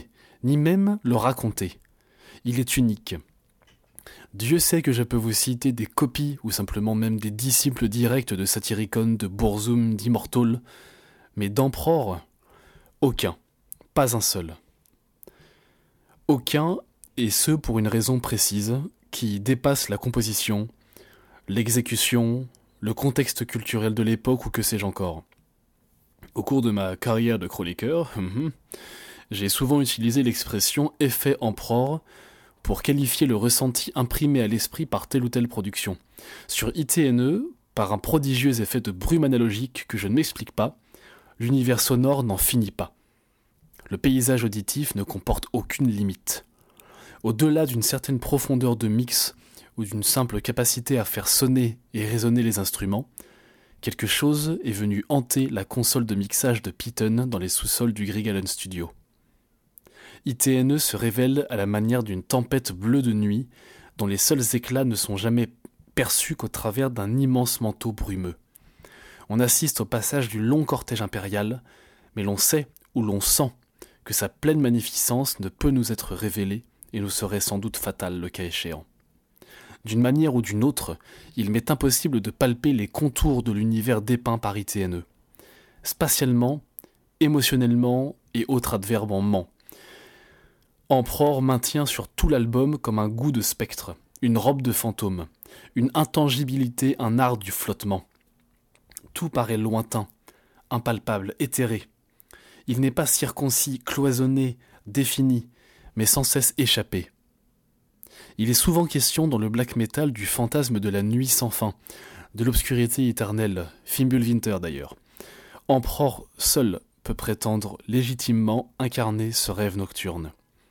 ni même le raconter. Il est unique. Dieu sait que je peux vous citer des copies ou simplement même des disciples directs de Satyricon, de Burzum, d'Immortal, mais d'Emperor, aucun, pas un seul. Aucun, et ce pour une raison précise, qui dépasse la composition, l'exécution, le contexte culturel de l'époque ou que sais-je encore. Au cours de ma carrière de chroniqueur, j'ai souvent utilisé l'expression « effet Emperor » pour qualifier le ressenti imprimé à l'esprit par telle ou telle production. Sur I T N E, par un prodigieux effet de brume analogique que je ne m'explique pas, l'univers sonore n'en finit pas. Le paysage auditif ne comporte aucune limite. Au-delà d'une certaine profondeur de mix ou d'une simple capacité à faire sonner et résonner les instruments, quelque chose est venu hanter la console de mixage de Python dans les sous-sols du Grieg Allen Studio. I T N E se révèle à la manière d'une tempête bleue de nuit dont les seuls éclats ne sont jamais perçus qu'au travers d'un immense manteau brumeux. On assiste au passage du long cortège impérial, mais l'on sait ou l'on sent que sa pleine magnificence ne peut nous être révélée et nous serait sans doute fatale le cas échéant. D'une manière ou d'une autre, il m'est impossible de palper les contours de l'univers dépeint par I T N E. Spatialement, émotionnellement et autres adverbes en ment. Emperor maintient sur tout l'album comme un goût de spectre, une robe de fantôme, une intangibilité, un art du flottement. Tout paraît lointain, impalpable, éthéré. Il n'est pas circoncis, cloisonné, défini, mais sans cesse échappé. Il est souvent question dans le black metal du fantasme de la nuit sans fin, de l'obscurité éternelle, Fimbulwinter d'ailleurs. Emperor seul peut prétendre légitimement incarner ce rêve nocturne.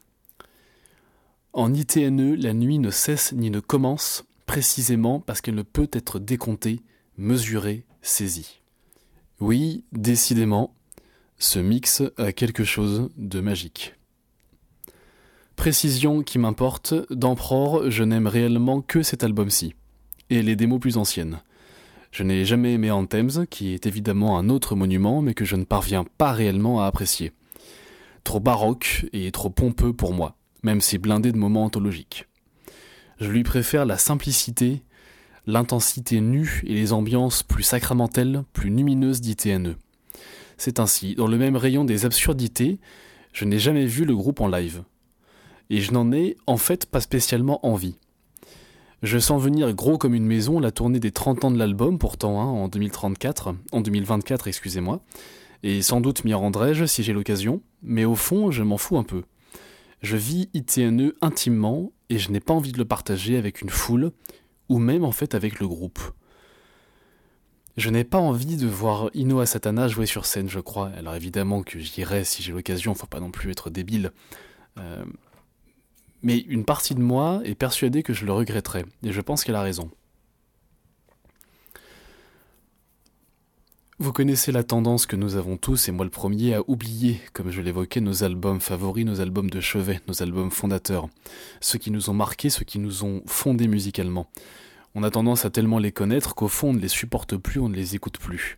En I T N E, la nuit ne cesse ni ne commence, précisément parce qu'elle ne peut être décomptée, mesurée, saisie. Oui, décidément, ce mix a quelque chose de magique. Précision qui m'importe, d'Emperor, je n'aime réellement que cet album-ci, et les démos plus anciennes. Je n'ai jamais aimé Anthems, qui est évidemment un autre monument, mais que je ne parviens pas réellement à apprécier. Trop baroque et trop pompeux pour moi, même si blindé de moments anthologiques. Je lui préfère la simplicité, l'intensité nue et les ambiances plus sacramentelles, plus lumineuses d'I T N E. C'est ainsi, dans le même rayon des absurdités, je n'ai jamais vu le groupe en live. Et je n'en ai en fait pas spécialement envie. Je sens venir gros comme une maison la tournée des trente ans de l'album, pourtant hein, en deux mille trente-quatre, en deux mille vingt-quatre, excusez-moi, et sans doute m'y rendrai-je si j'ai l'occasion, mais au fond je m'en fous un peu. Je vis I T N E intimement et je n'ai pas envie de le partager avec une foule, ou même en fait avec le groupe. Je n'ai pas envie de voir Inoa Satana jouer sur scène, je crois. Alors évidemment que j'irai si j'ai l'occasion, faut pas non plus être débile. Euh, mais une partie de moi est persuadée que je le regretterai, et je pense qu'elle a raison. Vous connaissez la tendance que nous avons tous, et moi le premier, à oublier, comme je l'évoquais, nos albums favoris, nos albums de chevet, nos albums fondateurs. Ceux qui nous ont marqués, ceux qui nous ont fondés musicalement. On a tendance à tellement les connaître qu'au fond on ne les supporte plus, on ne les écoute plus.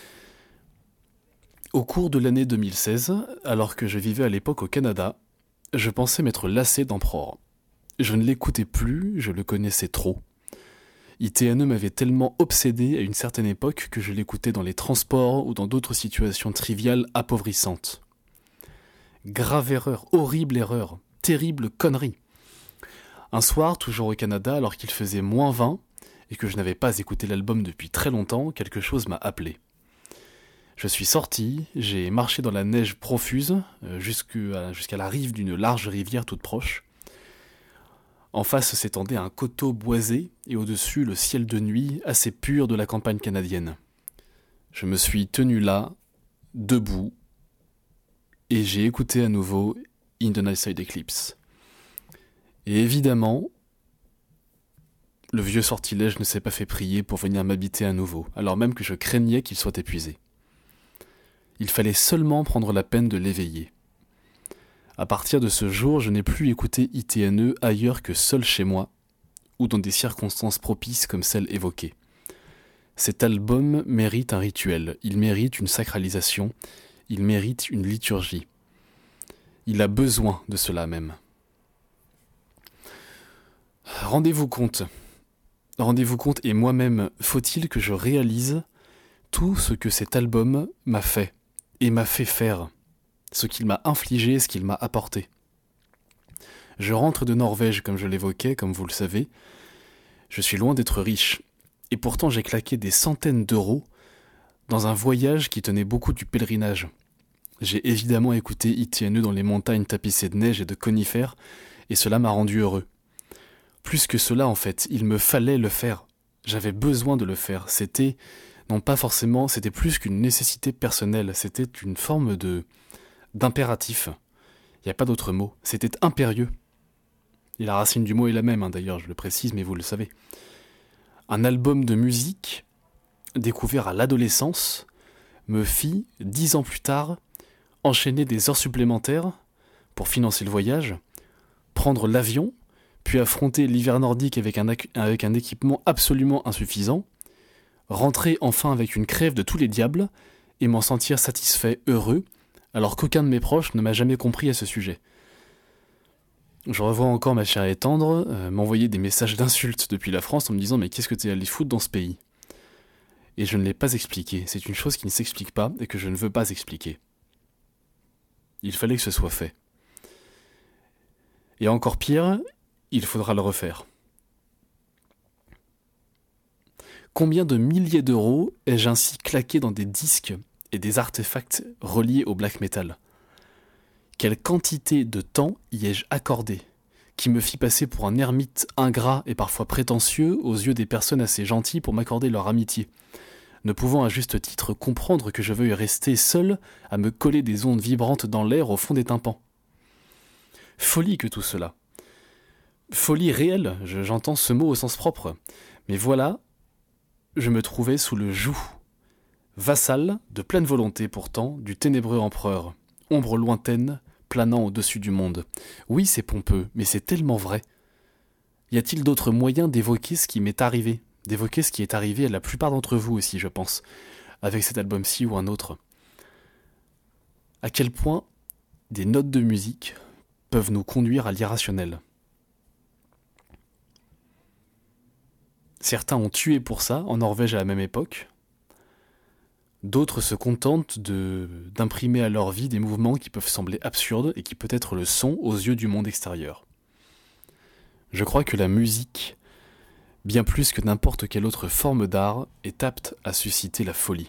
Au cours de l'année deux mille seize, alors que je vivais à l'époque au Canada, je pensais m'être lassé d'Emperor. Je ne l'écoutais plus, je le connaissais trop. I T N E m'avait tellement obsédé à une certaine époque que je l'écoutais dans les transports ou dans d'autres situations triviales appauvissantes. Grave erreur, horrible erreur, terrible connerie. Un soir, toujours au Canada, alors qu'il faisait moins vingt et que je n'avais pas écouté l'album depuis très longtemps, quelque chose m'a appelé. Je suis sorti, j'ai marché dans la neige profuse jusqu'à, jusqu'à la rive d'une large rivière toute proche. En face s'étendait un coteau boisé et au-dessus le ciel de nuit assez pur de la campagne canadienne. Je me suis tenu là, debout, et j'ai écouté à nouveau In the Night Side Eclipse. Et évidemment, le vieux sortilège ne s'est pas fait prier pour venir m'habiter à nouveau, alors même que je craignais qu'il soit épuisé. Il fallait seulement prendre la peine de l'éveiller. À partir de ce jour, je n'ai plus écouté I T N E ailleurs que seul chez moi, ou dans des circonstances propices comme celles évoquées. Cet album mérite un rituel, il mérite une sacralisation, il mérite une liturgie. Il a besoin de cela même. Rendez-vous compte, rendez-vous compte, et moi-même, faut-il que je réalise tout ce que cet album m'a fait, et m'a fait faire, ce qu'il m'a infligé, ce qu'il m'a apporté. Je rentre de Norvège, comme je l'évoquais, comme vous le savez. Je suis loin d'être riche, et pourtant j'ai claqué des centaines d'euros dans un voyage qui tenait beaucoup du pèlerinage. J'ai évidemment écouté Itienne dans les montagnes tapissées de neige et de conifères, et cela m'a rendu heureux. Plus que cela, en fait, il me fallait le faire. J'avais besoin de le faire. C'était, non pas forcément, c'était plus qu'une nécessité personnelle, c'était une forme de d'impératif. Il n'y a pas d'autre mot. C'était impérieux. Et la racine du mot est la même, hein, d'ailleurs, je le précise, mais vous le savez. Un album de musique, découvert à l'adolescence, me fit, dix ans plus tard, enchaîner des heures supplémentaires pour financer le voyage, prendre l'avion, puis affronter l'hiver nordique avec un, ac- avec un équipement absolument insuffisant, rentrer enfin avec une crève de tous les diables, et m'en sentir satisfait, heureux, alors qu'aucun de mes proches ne m'a jamais compris à ce sujet. Je revois encore ma chère et tendre euh, m'envoyer des messages d'insultes depuis la France en me disant « Mais qu'est-ce que t'es allé foutre dans ce pays ?» Et je ne l'ai pas expliqué. C'est une chose qui ne s'explique pas et que je ne veux pas expliquer. Il fallait que ce soit fait. Et encore pire, il faudra le refaire. Combien de milliers d'euros ai-je ainsi claqué dans des disques et des artefacts reliés au black metal ? Quelle quantité de temps y ai-je accordé, qui me fit passer pour un ermite ingrat et parfois prétentieux aux yeux des personnes assez gentilles pour m'accorder leur amitié, ne pouvant à juste titre comprendre que je veuille rester seul à me coller des ondes vibrantes dans l'air au fond des tympans. Folie que tout cela. Folie réelle, je, j'entends ce mot au sens propre, mais voilà, je me trouvais sous le joug, vassal, de pleine volonté pourtant, du ténébreux empereur, ombre lointaine, planant au-dessus du monde. Oui, c'est pompeux, mais c'est tellement vrai. Y a-t-il d'autres moyens d'évoquer ce qui m'est arrivé, d'évoquer ce qui est arrivé à la plupart d'entre vous aussi, je pense, avec cet album-ci ou un autre ? À quel point des notes de musique peuvent nous conduire à l'irrationnel. Certains ont tué pour ça, en Norvège à la même époque. D'autres se contentent de, d'imprimer à leur vie des mouvements qui peuvent sembler absurdes et qui peut-être le sont aux yeux du monde extérieur. Je crois que la musique, bien plus que n'importe quelle autre forme d'art, est apte à susciter la folie.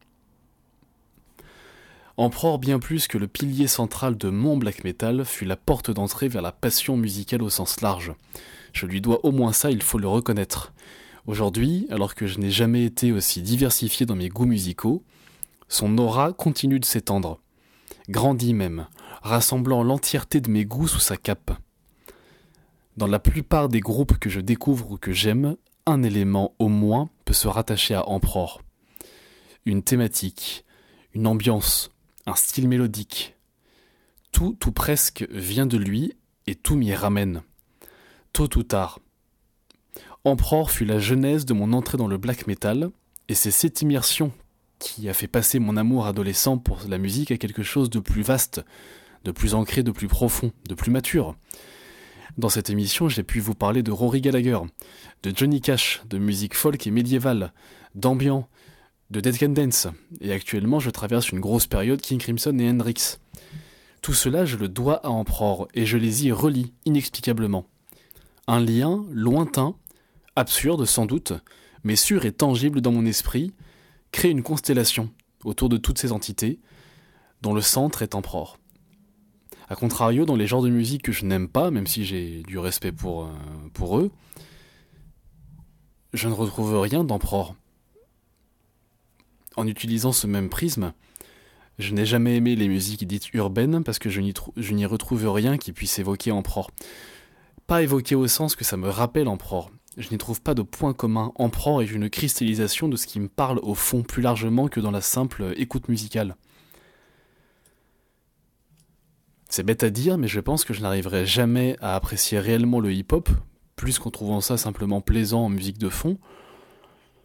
Emperor, bien plus que le pilier central de mon black metal, fut la porte d'entrée vers la passion musicale au sens large. Je lui dois au moins ça, il faut le reconnaître. Aujourd'hui, alors que je n'ai jamais été aussi diversifié dans mes goûts musicaux, son aura continue de s'étendre, grandit même, rassemblant l'entièreté de mes goûts sous sa cape. Dans la plupart des groupes que je découvre ou que j'aime, un élément au moins peut se rattacher à Emperor. Une thématique, une ambiance, un style mélodique. Tout, tout presque vient de lui et tout m'y ramène. Tôt ou tard. Emperor fut la genèse de mon entrée dans le black metal, et c'est cette immersion qui a fait passer mon amour adolescent pour la musique à quelque chose de plus vaste, de plus ancré, de plus profond, de plus mature. Dans cette émission, j'ai pu vous parler de Rory Gallagher, de Johnny Cash, de musique folk et médiévale, d'ambiance, de Dead Can Dance, et actuellement je traverse une grosse période King Crimson et Hendrix. Tout cela, je le dois à Emperor, et je les y relie inexplicablement. Un lien lointain, absurde sans doute, mais sûr et tangible dans mon esprit, crée une constellation autour de toutes ces entités, dont le centre est Emperor. A contrario, dans les genres de musique que je n'aime pas, même si j'ai du respect pour, euh, pour eux, je ne retrouve rien d'Emperor. En utilisant ce même prisme, je n'ai jamais aimé les musiques dites urbaines parce que je n'y, trou- je n'y retrouve rien qui puisse évoquer Emperor. Pas évoqué au sens que ça me rappelle Emperor. Je n'y trouve pas de point commun. Emperor est une cristallisation de ce qui me parle au fond plus largement que dans la simple écoute musicale. C'est bête à dire, mais je pense que je n'arriverai jamais à apprécier réellement le hip-hop, plus qu'en trouvant ça simplement plaisant en musique de fond,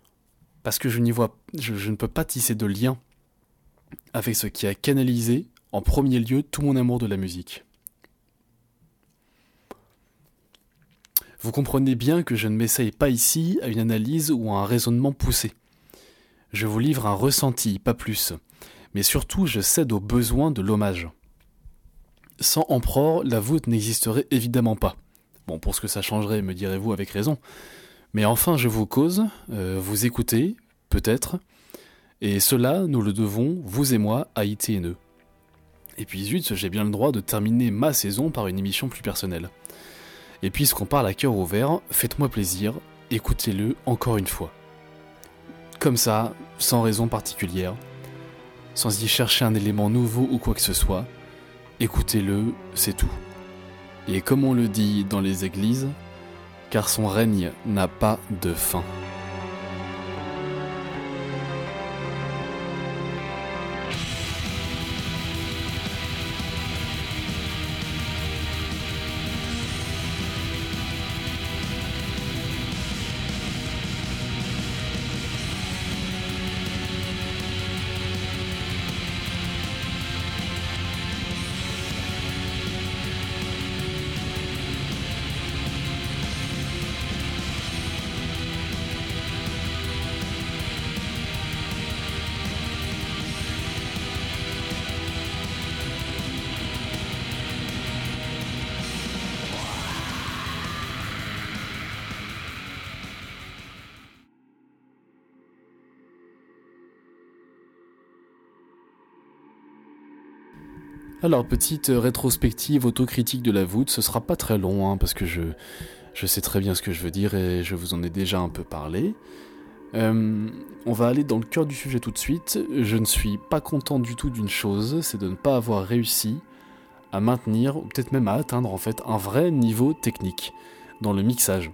parce que je n'y vois, je, je ne peux pas tisser de lien avec ce qui a canalisé, en premier lieu tout mon amour de la musique. Vous comprenez bien que je ne m'essaye pas ici à une analyse ou à un raisonnement poussé. Je vous livre un ressenti, pas plus, mais surtout je cède aux besoins de l'hommage. Sans Emperor, la voûte n'existerait évidemment pas. Bon, pour ce que ça changerait, me direz-vous avec raison. Mais enfin, je vous cause, euh, vous écoutez, peut-être, et cela, nous le devons, vous et moi, à I T N E. Et puis zut, j'ai bien le droit de terminer ma saison par une émission plus personnelle. Et puisqu'on parle à cœur ouvert, faites-moi plaisir, écoutez-le encore une fois. Comme ça, sans raison particulière, sans y chercher un élément nouveau ou quoi que ce soit, écoutez-le, c'est tout. Et comme on le dit dans les églises, car son règne n'a pas de fin. Alors, petite rétrospective autocritique de la voûte, ce sera pas très long, hein, parce que je, je sais très bien ce que je veux dire et je vous en ai déjà un peu parlé. Euh, on va aller dans le cœur du sujet tout de suite. Je ne suis pas content du tout d'une chose, c'est de ne pas avoir réussi à maintenir, ou peut-être même à atteindre en fait, un vrai niveau technique dans le mixage.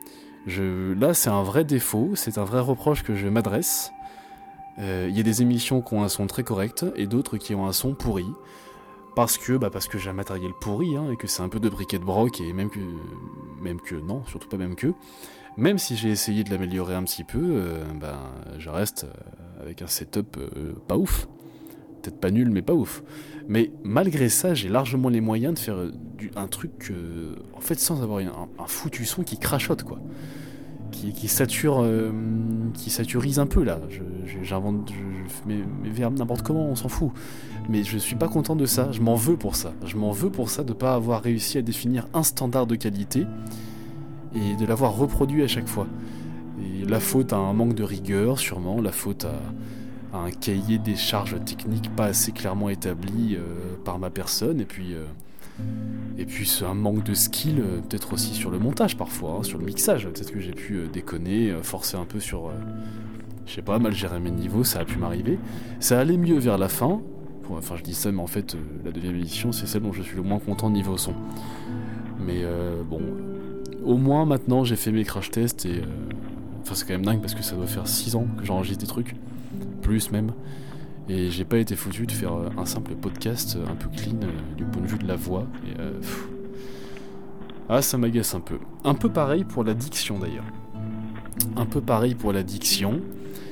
Je, là, c'est un vrai défaut, c'est un vrai reproche que je m'adresse. Il euh, y a des émissions qui ont un son très correct et d'autres qui ont un son pourri. Parce que, bah parce que j'ai un matériel pourri, hein, et que c'est un peu de briquet de broc, et même que, même que, non, surtout pas même que, même si j'ai essayé de l'améliorer un petit peu, euh, bah, je reste avec un setup euh, pas ouf. Peut-être pas nul, mais pas ouf. Mais malgré ça, j'ai largement les moyens de faire du, un truc, euh, en fait, sans avoir un, un foutu son qui crachote, quoi. Qui, qui sature, euh, qui saturise un peu, là. Je, je, j'invente, je, je fais mes, mes verbes n'importe comment, on s'en fout. Mais je suis pas content de ça, je m'en veux pour ça. Je m'en veux pour ça de pas avoir réussi à définir un standard de qualité et de l'avoir reproduit à chaque fois. Et la faute à un manque de rigueur, sûrement, la faute à, à un cahier des charges techniques pas assez clairement établi euh, par ma personne, et puis, euh, et puis c'est un manque de skill, euh, peut-être aussi sur le montage parfois, hein, sur le mixage. Peut-être que j'ai pu euh, déconner, euh, forcer un peu sur... Euh, je sais pas, mal gérer mes niveaux, ça a pu m'arriver. Ça allait mieux vers la fin. Enfin, je dis ça, mais en fait, euh, la deuxième édition, c'est celle dont je suis le moins content niveau son. Mais euh, bon, au moins maintenant, j'ai fait mes crash tests et... Euh, enfin, c'est quand même dingue parce que ça doit faire six ans que j'enregistre des trucs. Plus même. Et j'ai pas été foutu de faire un simple podcast un peu clean euh, du point de vue de la voix. Et, euh, ah, ça m'agace un peu. Un peu pareil pour la diction d'ailleurs. Un peu pareil pour la diction.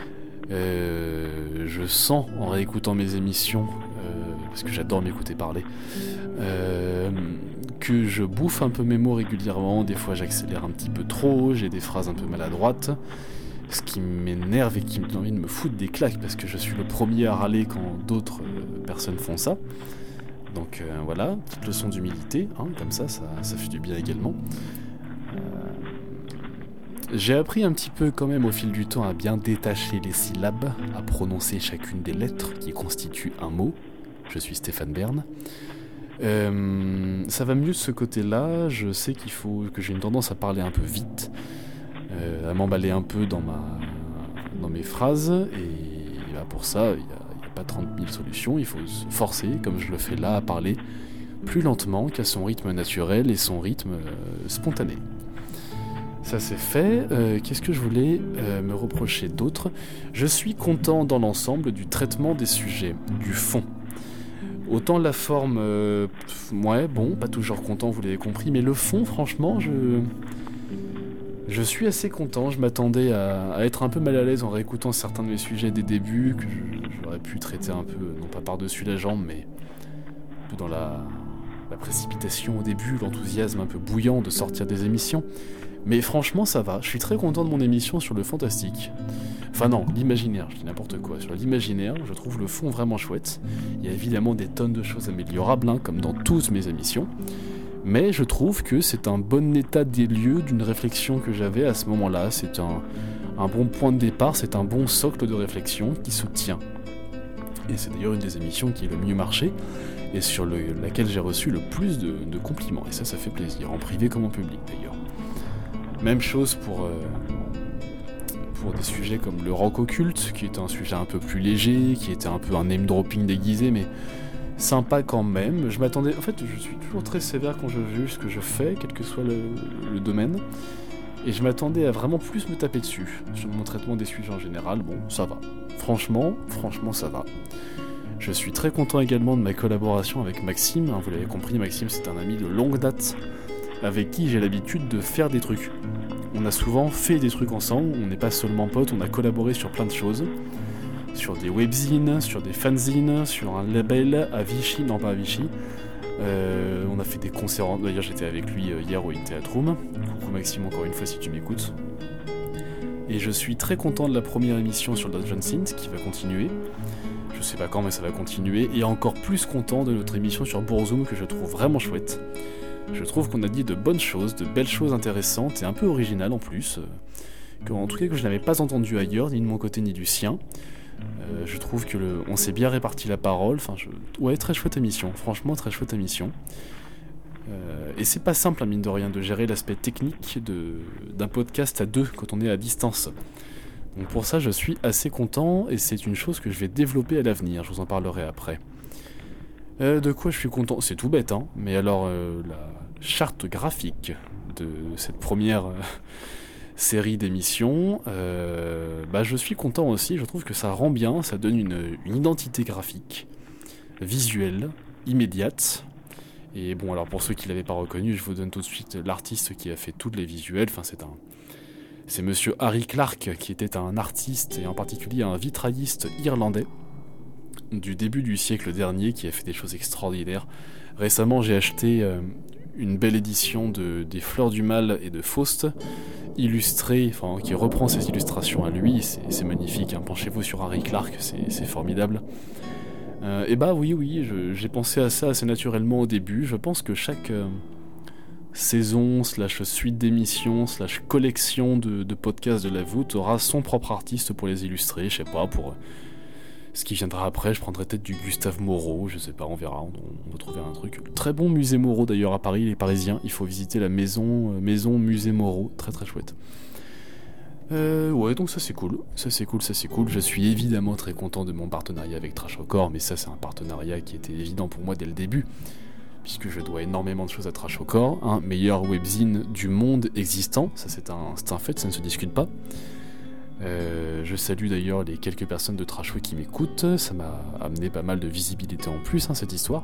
Euh, je sens en réécoutant mes émissions, euh, parce que j'adore m'écouter parler, euh, que je bouffe un peu mes mots régulièrement. Des fois j'accélère un petit peu trop, j'ai des phrases un peu maladroites, ce qui m'énerve et qui me donne envie de me foutre des claques, parce que je suis le premier à râler quand d'autres euh, personnes font ça. Donc euh, voilà, petite leçon d'humilité, hein, comme ça, ça, ça fait du bien également. Euh, J'ai appris un petit peu quand même au fil du temps à bien détacher les syllabes, à prononcer chacune des lettres qui constituent un mot. Je suis Stéphane Bern. Euh, ça va mieux de ce côté-là. Je sais qu'il faut que j'ai une tendance à parler un peu vite, euh, à m'emballer un peu dans ma dans mes phrases. Et bah pour ça, il n'y a, a pas trente mille solutions. Il faut se forcer, comme je le fais là, à parler plus lentement qu'à son rythme naturel et son rythme euh, spontané. Ça c'est fait. Euh, qu'est-ce que je voulais euh, me reprocher d'autre ? Je suis content dans l'ensemble du traitement des sujets, du fond. Autant la forme, euh, ouais, bon, pas toujours content, vous l'avez compris, mais le fond, franchement, je, je suis assez content. Je m'attendais à, à être un peu mal à l'aise en réécoutant certains de mes sujets des débuts, que je, j'aurais pu traiter un peu, non pas par-dessus la jambe, mais peu dans la, la précipitation au début, l'enthousiasme un peu bouillant de sortir des émissions. Mais franchement, ça va. Je suis très content de mon émission sur le fantastique. Enfin non, l'imaginaire, je dis n'importe quoi. Sur l'imaginaire, je trouve le fond vraiment chouette. Il y a évidemment des tonnes de choses améliorables, hein, comme dans toutes mes émissions. Mais je trouve que c'est un bon état des lieux d'une réflexion que j'avais à ce moment-là. C'est un, un bon point de départ, c'est un bon socle de réflexion qui se tient. Et c'est d'ailleurs une des émissions qui est le mieux marché, et sur le, laquelle j'ai reçu le plus de, de compliments. Et ça, ça fait plaisir, en privé comme en public d'ailleurs. Même chose pour, euh, pour des sujets comme le rock occulte, qui est un sujet un peu plus léger, qui était un peu un name dropping déguisé, mais sympa quand même. Je m'attendais, en fait, je suis toujours très sévère quand je juge ce que je fais, quel que soit le, le domaine, et je m'attendais à vraiment plus me taper dessus. Sur mon traitement des sujets en général, bon, ça va. Franchement, franchement, ça va. Je suis très content également de ma collaboration avec Maxime. Vous l'avez compris, Maxime, c'est un ami de longue date, avec qui j'ai l'habitude de faire des trucs. On a souvent fait des trucs ensemble, on n'est pas seulement potes, on a collaboré sur plein de choses. Sur des webzines, sur des fanzines, sur un label à Vichy, non pas à Vichy. Euh, on a fait des concerts, d'ailleurs j'étais avec lui hier au In Theatre Room. Coucou Maxime encore une fois si tu m'écoutes. Et je suis très content de la première émission sur Dungeon Synth qui va continuer. Je sais pas quand mais ça va continuer. Et encore plus content de notre émission sur Bourzoum que je trouve vraiment chouette. Je trouve qu'on a dit de bonnes choses, de belles choses intéressantes et un peu originales en plus. Que, en tout cas que je n'avais pas entendu ailleurs, ni de mon côté ni du sien. Euh, je trouve que le, on s'est bien réparti la parole. Enfin, je, ouais, très chouette émission. Franchement, très chouette émission. Euh, et c'est pas simple, hein, mine de rien, de gérer l'aspect technique de, d'un podcast à deux quand on est à distance. Donc pour ça, je suis assez content et c'est une chose que je vais développer à l'avenir. Je vous en parlerai après. Euh, de quoi je suis content ? C'est tout bête, hein. Mais alors, euh, la charte graphique de cette première euh, série d'émissions, euh, bah, je suis content aussi. Je trouve que ça rend bien, ça donne une, une identité graphique, visuelle, immédiate. Et bon, alors pour ceux qui ne l'avaient pas reconnu, je vous donne tout de suite l'artiste qui a fait toutes les visuels. Enfin, c'est un, c'est Monsieur Harry Clarke, qui était un artiste et en particulier un vitrailliste irlandais du début du siècle dernier, qui a fait des choses extraordinaires. Récemment, j'ai acheté euh, une belle édition de, des Fleurs du Mal et de Faust, illustrée, enfin, qui reprend ses illustrations à lui. C'est, c'est magnifique, hein. Penchez-vous sur Harry Clarke, c'est, c'est formidable. Euh, et bah oui, oui, je, j'ai pensé à ça assez naturellement au début. Je pense que chaque euh, saison, slash suite d'émissions, slash collection de, de podcasts de la voûte aura son propre artiste pour les illustrer, je sais pas, pour... Euh, ce qui viendra après, je prendrai peut-être du Gustave Moreau, je sais pas, on verra, on, on va trouver un truc. Très bon musée Moreau d'ailleurs à Paris, les Parisiens, il faut visiter la maison, euh, maison musée Moreau, très très chouette. Euh, ouais, donc ça c'est cool, ça c'est cool, ça c'est cool. Je suis évidemment très content de mon partenariat avec Trash Record, mais ça c'est un partenariat qui était évident pour moi dès le début, puisque je dois énormément de choses à Trash Record, hein, meilleur webzine du monde existant, ça c'est un, c'est un fait, ça ne se discute pas. Euh, je salue d'ailleurs les quelques personnes de Trashway qui m'écoutent, ça m'a amené pas mal de visibilité en plus, hein, cette histoire.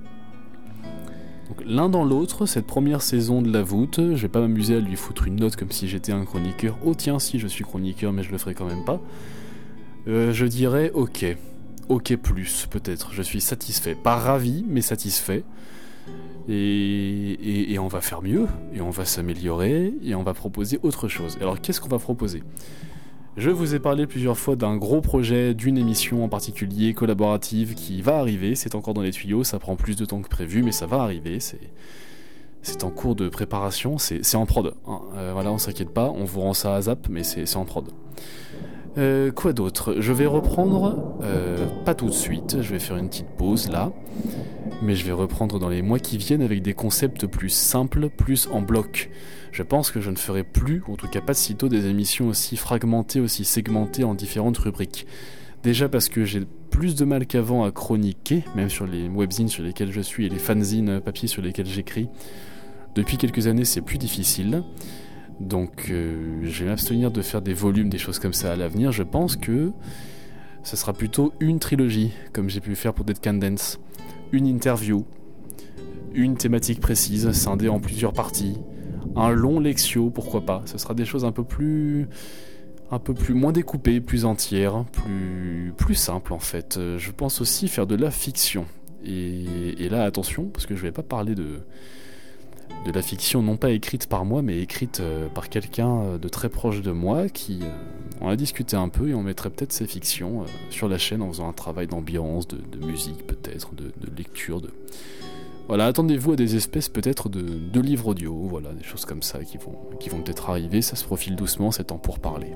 Donc l'un dans l'autre, cette première saison de la voûte, je vais pas m'amuser à lui foutre une note comme si j'étais un chroniqueur. Oh tiens, si je suis chroniqueur mais je le ferai quand même pas. Euh, je dirais ok, ok plus peut-être, je suis satisfait, pas ravi mais satisfait. Et, et, et on va faire mieux, et on va s'améliorer, et on va proposer autre chose. Alors qu'est-ce qu'on va proposer ? Je vous ai parlé plusieurs fois d'un gros projet, d'une émission en particulier, collaborative, qui va arriver, c'est encore dans les tuyaux, ça prend plus de temps que prévu, mais ça va arriver, c'est, c'est en cours de préparation, c'est, c'est en prod, hein. euh, voilà, on s'inquiète pas, on vous rend ça à zap, mais c'est, c'est en prod. Euh, quoi d'autre ? Je vais reprendre, euh, pas tout de suite, je vais faire une petite pause là, mais je vais reprendre dans les mois qui viennent avec des concepts plus simples, plus en bloc. Je pense que je ne ferai plus, ou en tout cas pas de sitôt, des émissions aussi fragmentées, aussi segmentées en différentes rubriques. Déjà parce que j'ai plus de mal qu'avant à chroniquer, même sur les webzines sur lesquels je suis et les fanzines papier sur lesquels j'écris. Depuis quelques années, c'est plus difficile. Donc euh, je vais m'abstenir de faire des volumes, des choses comme ça à l'avenir. Je pense que ça sera plutôt une trilogie, comme j'ai pu faire pour Dead Can Dance. Une interview, une thématique précise, scindée en plusieurs parties, un long lectio, pourquoi pas. Ce sera des choses un peu plus... un peu plus moins découpées, plus entières, plus, plus simples en fait. Je pense aussi faire de la fiction. Et, et là, attention, parce que je vais pas parler de, de la fiction non pas écrite par moi, mais écrite euh, par quelqu'un de très proche de moi, qui... Euh, on a discuté un peu et on mettrait peut-être ces fictions euh, sur la chaîne en faisant un travail d'ambiance, de, de musique peut-être, de, de lecture, de... Voilà, attendez-vous à des espèces peut-être de, de livres audio, voilà, des choses comme ça qui vont, qui vont peut-être arriver, ça se profile doucement, c'est temps pour parler.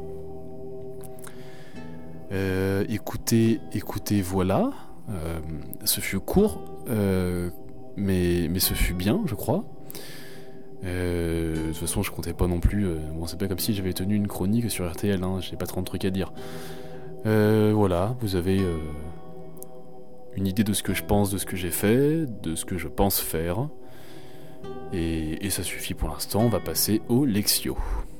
Euh, écoutez, écoutez, voilà, euh, ce fut court, euh, mais, mais ce fut bien, je crois. Euh, de toute façon, je comptais pas non plus, euh, bon, c'est pas comme si j'avais tenu une chronique sur R T L, hein, j'ai pas trente trucs à dire. Euh, voilà, vous avez... Euh, une idée de ce que je pense, de ce que j'ai fait, de ce que je pense faire. Et, et ça suffit pour l'instant, on va passer au Lexio.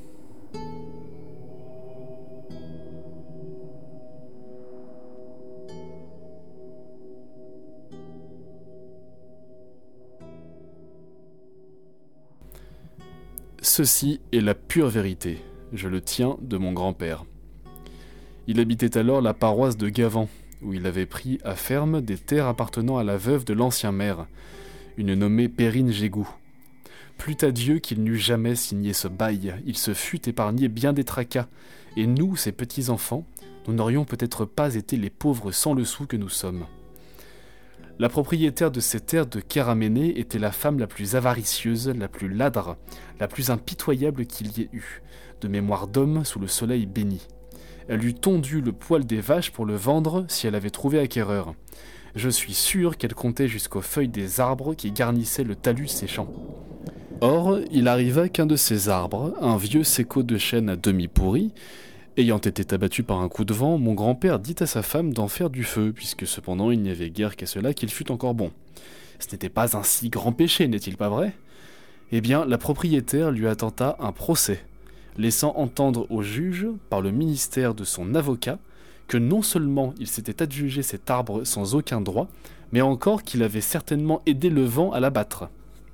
Ceci est la pure vérité, je le tiens de mon grand-père. Il habitait alors la paroisse de Gavant, où il avait pris à ferme des terres appartenant à la veuve de l'ancien maire, une nommée Perrine Gégou. Plût à Dieu qu'il n'eût jamais signé ce bail, il se fût épargné bien des tracas, et nous, ses petits-enfants, nous n'aurions peut-être pas été les pauvres sans le sou que nous sommes. La propriétaire de ces terres de Kéraméné était la femme la plus avaricieuse, la plus ladre, la plus impitoyable qu'il y ait eu, de mémoire d'homme sous le soleil béni. Elle eût tondu le poil des vaches pour le vendre si elle avait trouvé acquéreur. Je suis sûr qu'elle comptait jusqu'aux feuilles des arbres qui garnissaient le talus séchant. Or, il arriva qu'un de ces arbres, un vieux séco de chêne à demi pourri, ayant été abattu par un coup de vent, mon grand-père dit à sa femme d'en faire du feu, puisque cependant il n'y avait guère qu'à cela qu'il fût encore bon. Ce n'était pas un si grand péché, n'est-il pas vrai ? Eh bien, la propriétaire lui attenta un procès, laissant entendre au juge, par le ministère de son avocat, que non seulement il s'était adjugé cet arbre sans aucun droit, mais encore qu'il avait certainement aidé le vent à l'abattre.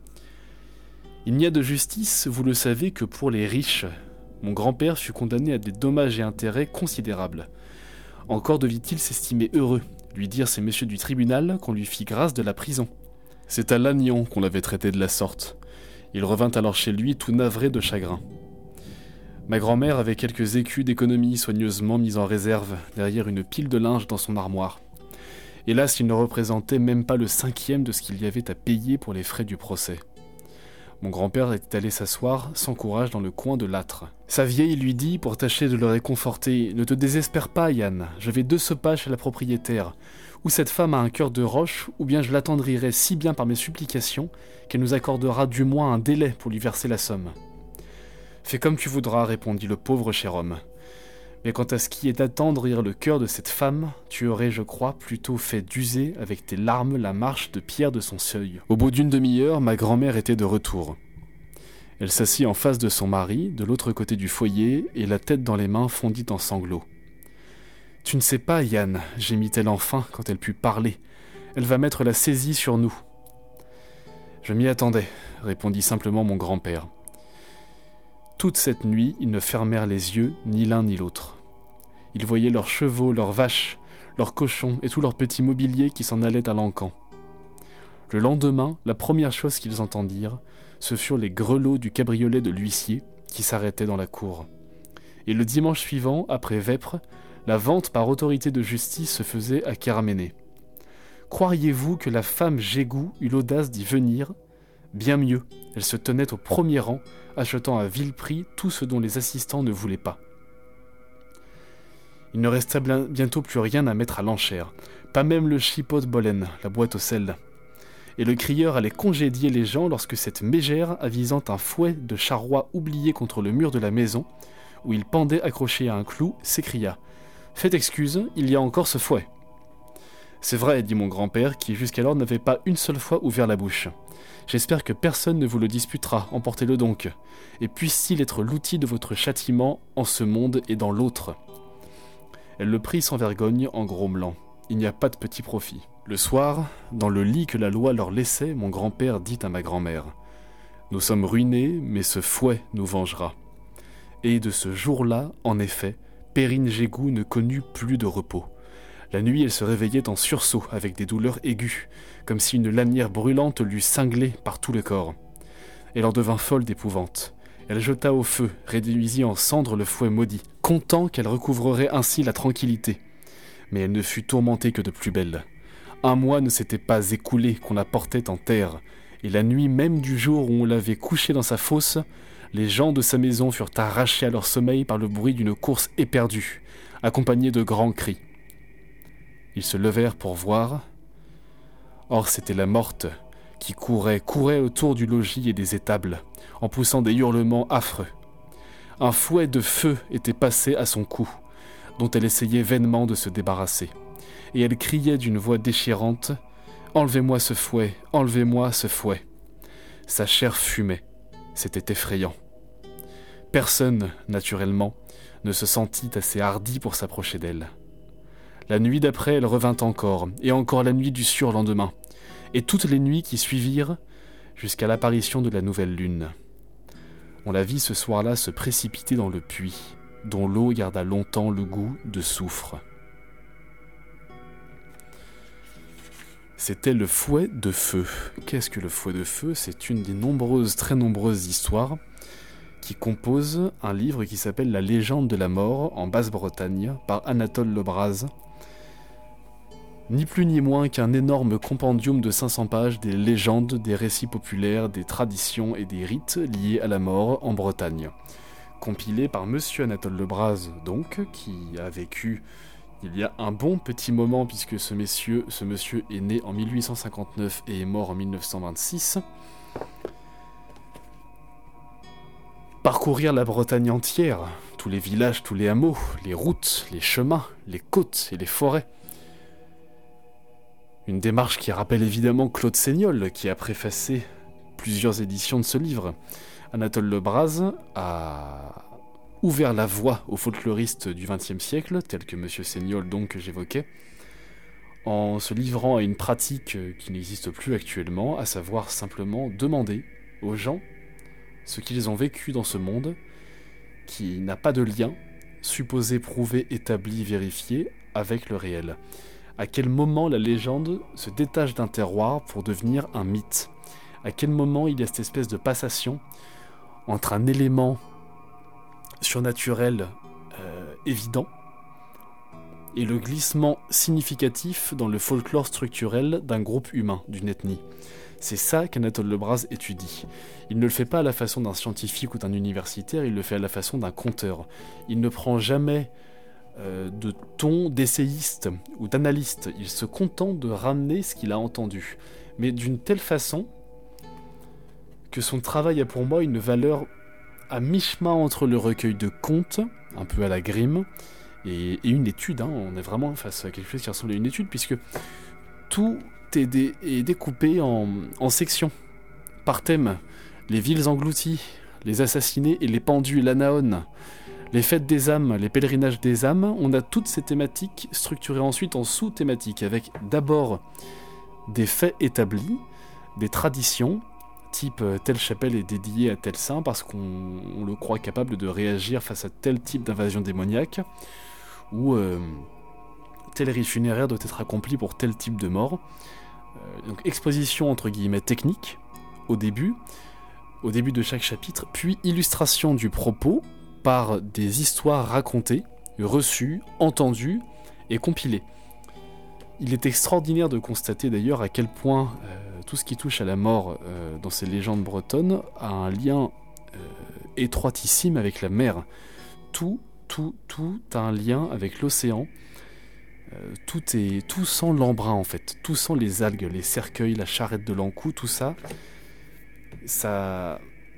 Il n'y a de justice, vous le savez, que pour les riches. Mon grand-père fut condamné à des dommages et intérêts considérables. Encore devait-il s'estimer heureux, lui dire ces messieurs du tribunal qu'on lui fit grâce de la prison. C'est à Lannion qu'on l'avait traité de la sorte. Il revint alors chez lui tout navré de chagrin. Ma grand-mère avait quelques écus d'économie soigneusement mis en réserve derrière une pile de linge dans son armoire. Hélas, il ne représentait même pas le cinquième de ce qu'il y avait à payer pour les frais du procès. Mon grand-père était allé s'asseoir sans courage dans le coin de l'âtre. Sa vieille lui dit, pour tâcher de le réconforter, « Ne te désespère pas, Yann, je vais de ce pas chez la propriétaire. Ou cette femme a un cœur de roche, ou bien je l'attendrirai si bien par mes supplications qu'elle nous accordera du moins un délai pour lui verser la somme. » « Fais comme tu voudras, répondit le pauvre cher homme. Mais quant à ce qui est d'attendrir le cœur de cette femme, tu aurais, je crois, plutôt fait d'user avec tes larmes la marche de pierre de son seuil. Au bout d'une demi-heure, ma grand-mère était de retour. Elle s'assit en face de son mari, de l'autre côté du foyer, et la tête dans les mains fondit en sanglots. « Tu ne sais pas, Yann, gémit-elle enfin quand elle put parler. Elle va mettre la saisie sur nous. » « Je m'y attendais, répondit simplement mon grand-père. Toute cette nuit, ils ne fermèrent les yeux, ni l'un ni l'autre. Ils voyaient leurs chevaux, leurs vaches, leurs cochons et tout leur petit mobilier qui s'en allait à l'encan. Le lendemain, la première chose qu'ils entendirent, ce furent les grelots du cabriolet de l'huissier qui s'arrêtait dans la cour. Et le dimanche suivant, après vêpres, la vente par autorité de justice se faisait à Kéraméné. Croiriez-vous que la femme Gégou eut l'audace d'y venir ? Bien mieux, elle se tenait au premier rang, achetant à vil prix tout ce dont les assistants ne voulaient pas. Il ne restait bientôt plus rien à mettre à l'enchère, pas même le chipot de Bolène, la boîte au sel. Et le crieur allait congédier les gens lorsque cette mégère, avisant un fouet de charroi oublié contre le mur de la maison, où il pendait accroché à un clou, s'écria « Faites excuse, il y a encore ce fouet !» « C'est vrai, dit mon grand-père, qui jusqu'alors n'avait pas une seule fois ouvert la bouche. J'espère que personne ne vous le disputera, emportez-le donc, et puisse-t-il être l'outil de votre châtiment en ce monde et dans l'autre. » Elle le prit sans vergogne en grommelant. Il n'y a pas de petit profit. Le soir, dans le lit que la loi leur laissait, mon grand-père dit à ma grand-mère « Nous sommes ruinés, mais ce fouet nous vengera. » Et de ce jour-là, en effet, Perrine Gégou ne connut plus de repos. La nuit, elle se réveillait en sursaut, avec des douleurs aiguës, comme si une lanière brûlante l'eût cinglée par tout le corps. Elle en devint folle d'épouvante. Elle jeta au feu, réduisit en cendres le fouet maudit, content qu'elle recouvrerait ainsi la tranquillité. Mais elle ne fut tourmentée que de plus belle. Un mois ne s'était pas écoulé qu'on la portait en terre, et la nuit même du jour où on l'avait couchée dans sa fosse, les gens de sa maison furent arrachés à leur sommeil par le bruit d'une course éperdue, accompagnée de grands cris. Ils se levèrent pour voir. Or c'était la morte qui courait, courait autour du logis et des étables, en poussant des hurlements affreux. Un fouet de feu était passé à son cou, dont elle essayait vainement de se débarrasser. Et elle criait d'une voix déchirante « Enlevez-moi ce fouet, enlevez-moi ce fouet !» Sa chair fumait, c'était effrayant. Personne, naturellement, ne se sentit assez hardi pour s'approcher d'elle. La nuit d'après, elle revint encore, et encore la nuit du surlendemain, et toutes les nuits qui suivirent, jusqu'à l'apparition de la nouvelle lune. On la vit ce soir-là se précipiter dans le puits, dont l'eau garda longtemps le goût de soufre. C'était le fouet de feu. Qu'est-ce que le fouet de feu ? C'est une des nombreuses, très nombreuses histoires qui composent un livre qui s'appelle La légende de la mort en Basse-Bretagne par Anatole Lebras. Ni plus ni moins qu'un énorme compendium de cinq cents pages des légendes, des récits populaires, des traditions et des rites liés à la mort en Bretagne. Compilé par Monsieur Anatole Lebras, donc, qui a vécu il y a un bon petit moment, puisque ce monsieur, ce monsieur est né en mille huit cent cinquante-neuf et est mort en mille neuf cent vingt-six. Parcourir la Bretagne entière, tous les villages, tous les hameaux, les routes, les chemins, les côtes et les forêts. Une démarche qui rappelle évidemment Claude Seignol, qui a préfacé plusieurs éditions de ce livre. Anatole Lebras a ouvert la voie aux folkloristes du vingtième siècle, tels que Monsieur Seignol donc que j'évoquais, en se livrant à une pratique qui n'existe plus actuellement, à savoir simplement demander aux gens ce qu'ils ont vécu dans ce monde, qui n'a pas de lien, supposé, prouvé, établi, vérifié, avec le réel. À quel moment la légende se détache d'un terroir pour devenir un mythe ? À quel moment il y a cette espèce de passation entre un élément surnaturel euh, évident et le glissement significatif dans le folklore structurel d'un groupe humain, d'une ethnie. C'est ça qu'Anatole Lebras étudie. Il ne le fait pas à la façon d'un scientifique ou d'un universitaire, il le fait à la façon d'un conteur. Il ne prend jamais euh, de ton d'essayiste ou d'analyste, il se contente de ramener ce qu'il a entendu, mais d'une telle façon que son travail a pour moi une valeur à mi-chemin entre le recueil de contes, un peu à la Grimm, et, et une étude. Hein. On est vraiment face à quelque chose qui ressemble à une étude, puisque tout est, dé, est découpé en, en sections, par thème. Les villes englouties, les assassinés et les pendus, l'Anaôn, les fêtes des âmes, les pèlerinages des âmes. On a toutes ces thématiques structurées ensuite en sous-thématiques, avec d'abord des faits établis, des traditions, type euh, telle chapelle est dédiée à tel saint parce qu'on on le croit capable de réagir face à tel type d'invasion démoniaque, ou euh, tel rite funéraire doit être accompli pour tel type de mort. Euh, donc exposition entre guillemets technique au début, au début de chaque chapitre, puis illustration du propos par des histoires racontées, reçues, entendues et compilées. Il est extraordinaire de constater d'ailleurs à quel point euh, tout ce qui touche à la mort euh, dans ces légendes bretonnes a un lien euh, étroitissime avec la mer. Tout, tout, tout a un lien avec l'océan. Euh, tout est, tout sent l'embrun en fait. Tout sent les algues, les cercueils, la charrette de l'Ankou, tout ça. Ça,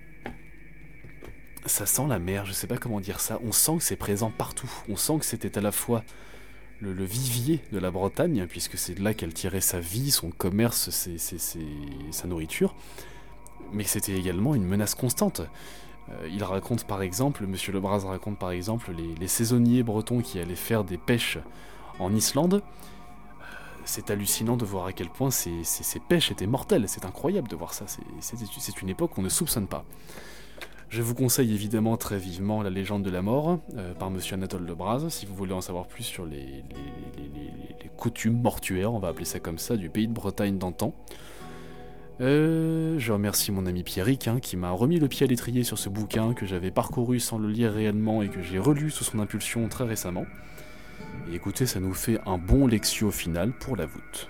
ça sent la mer. Je sais pas comment dire ça. On sent que c'est présent partout. On sent que c'était à la fois Le, le vivier de la Bretagne, puisque c'est de là qu'elle tirait sa vie, son commerce, ses, ses, ses, sa nourriture, mais c'était également une menace constante. Euh, il raconte par exemple, Monsieur Lebras raconte par exemple les, les saisonniers bretons qui allaient faire des pêches en Islande. Euh, c'est hallucinant de voir à quel point ces, ces, ces pêches étaient mortelles, c'est incroyable de voir ça, c'est, c'est, c'est une époque qu'on ne soupçonne pas. Je vous conseille évidemment très vivement La légende de la mort euh, par Monsieur Anatole Lebras, si vous voulez en savoir plus sur les, les, les, les, les coutumes mortuaires, on va appeler ça comme ça, du pays de Bretagne d'antan. Euh, je remercie mon ami Pierrick hein, qui m'a remis le pied à l'étrier sur ce bouquin que j'avais parcouru sans le lire réellement et que j'ai relu sous son impulsion très récemment. Et écoutez, ça nous fait un bon lexio final pour la voûte.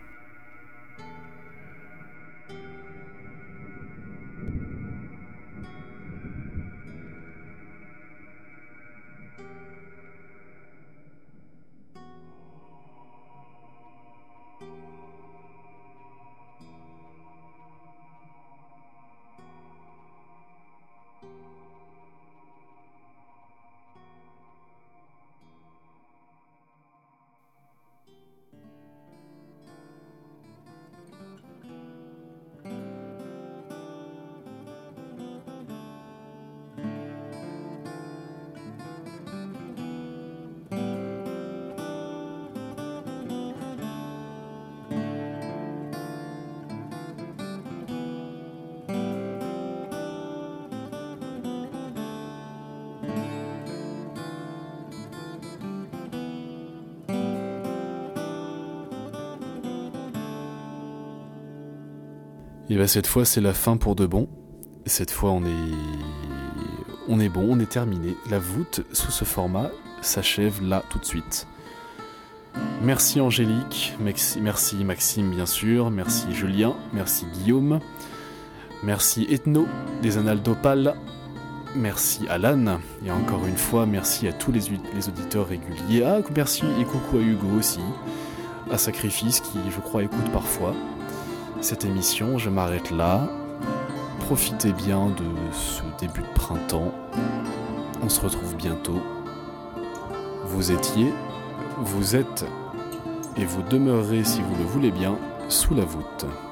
Et bah cette fois c'est la fin pour de bon. Cette fois on est... on est bon, on est terminé. La voûte sous ce format s'achève là tout de suite. Merci Angélique, merci, merci Maxime bien sûr, merci Julien, merci Guillaume, merci Ethno des Annales d'Opale, merci Alan, et encore une fois merci à tous les, les auditeurs réguliers. Ah merci et coucou à Hugo aussi, à Sacrifice qui je crois écoute parfois. Cette émission, je m'arrête là. Profitez bien de ce début de printemps. On se retrouve bientôt. Vous étiez, vous êtes, et vous demeurerez, si vous le voulez bien, sous la voûte.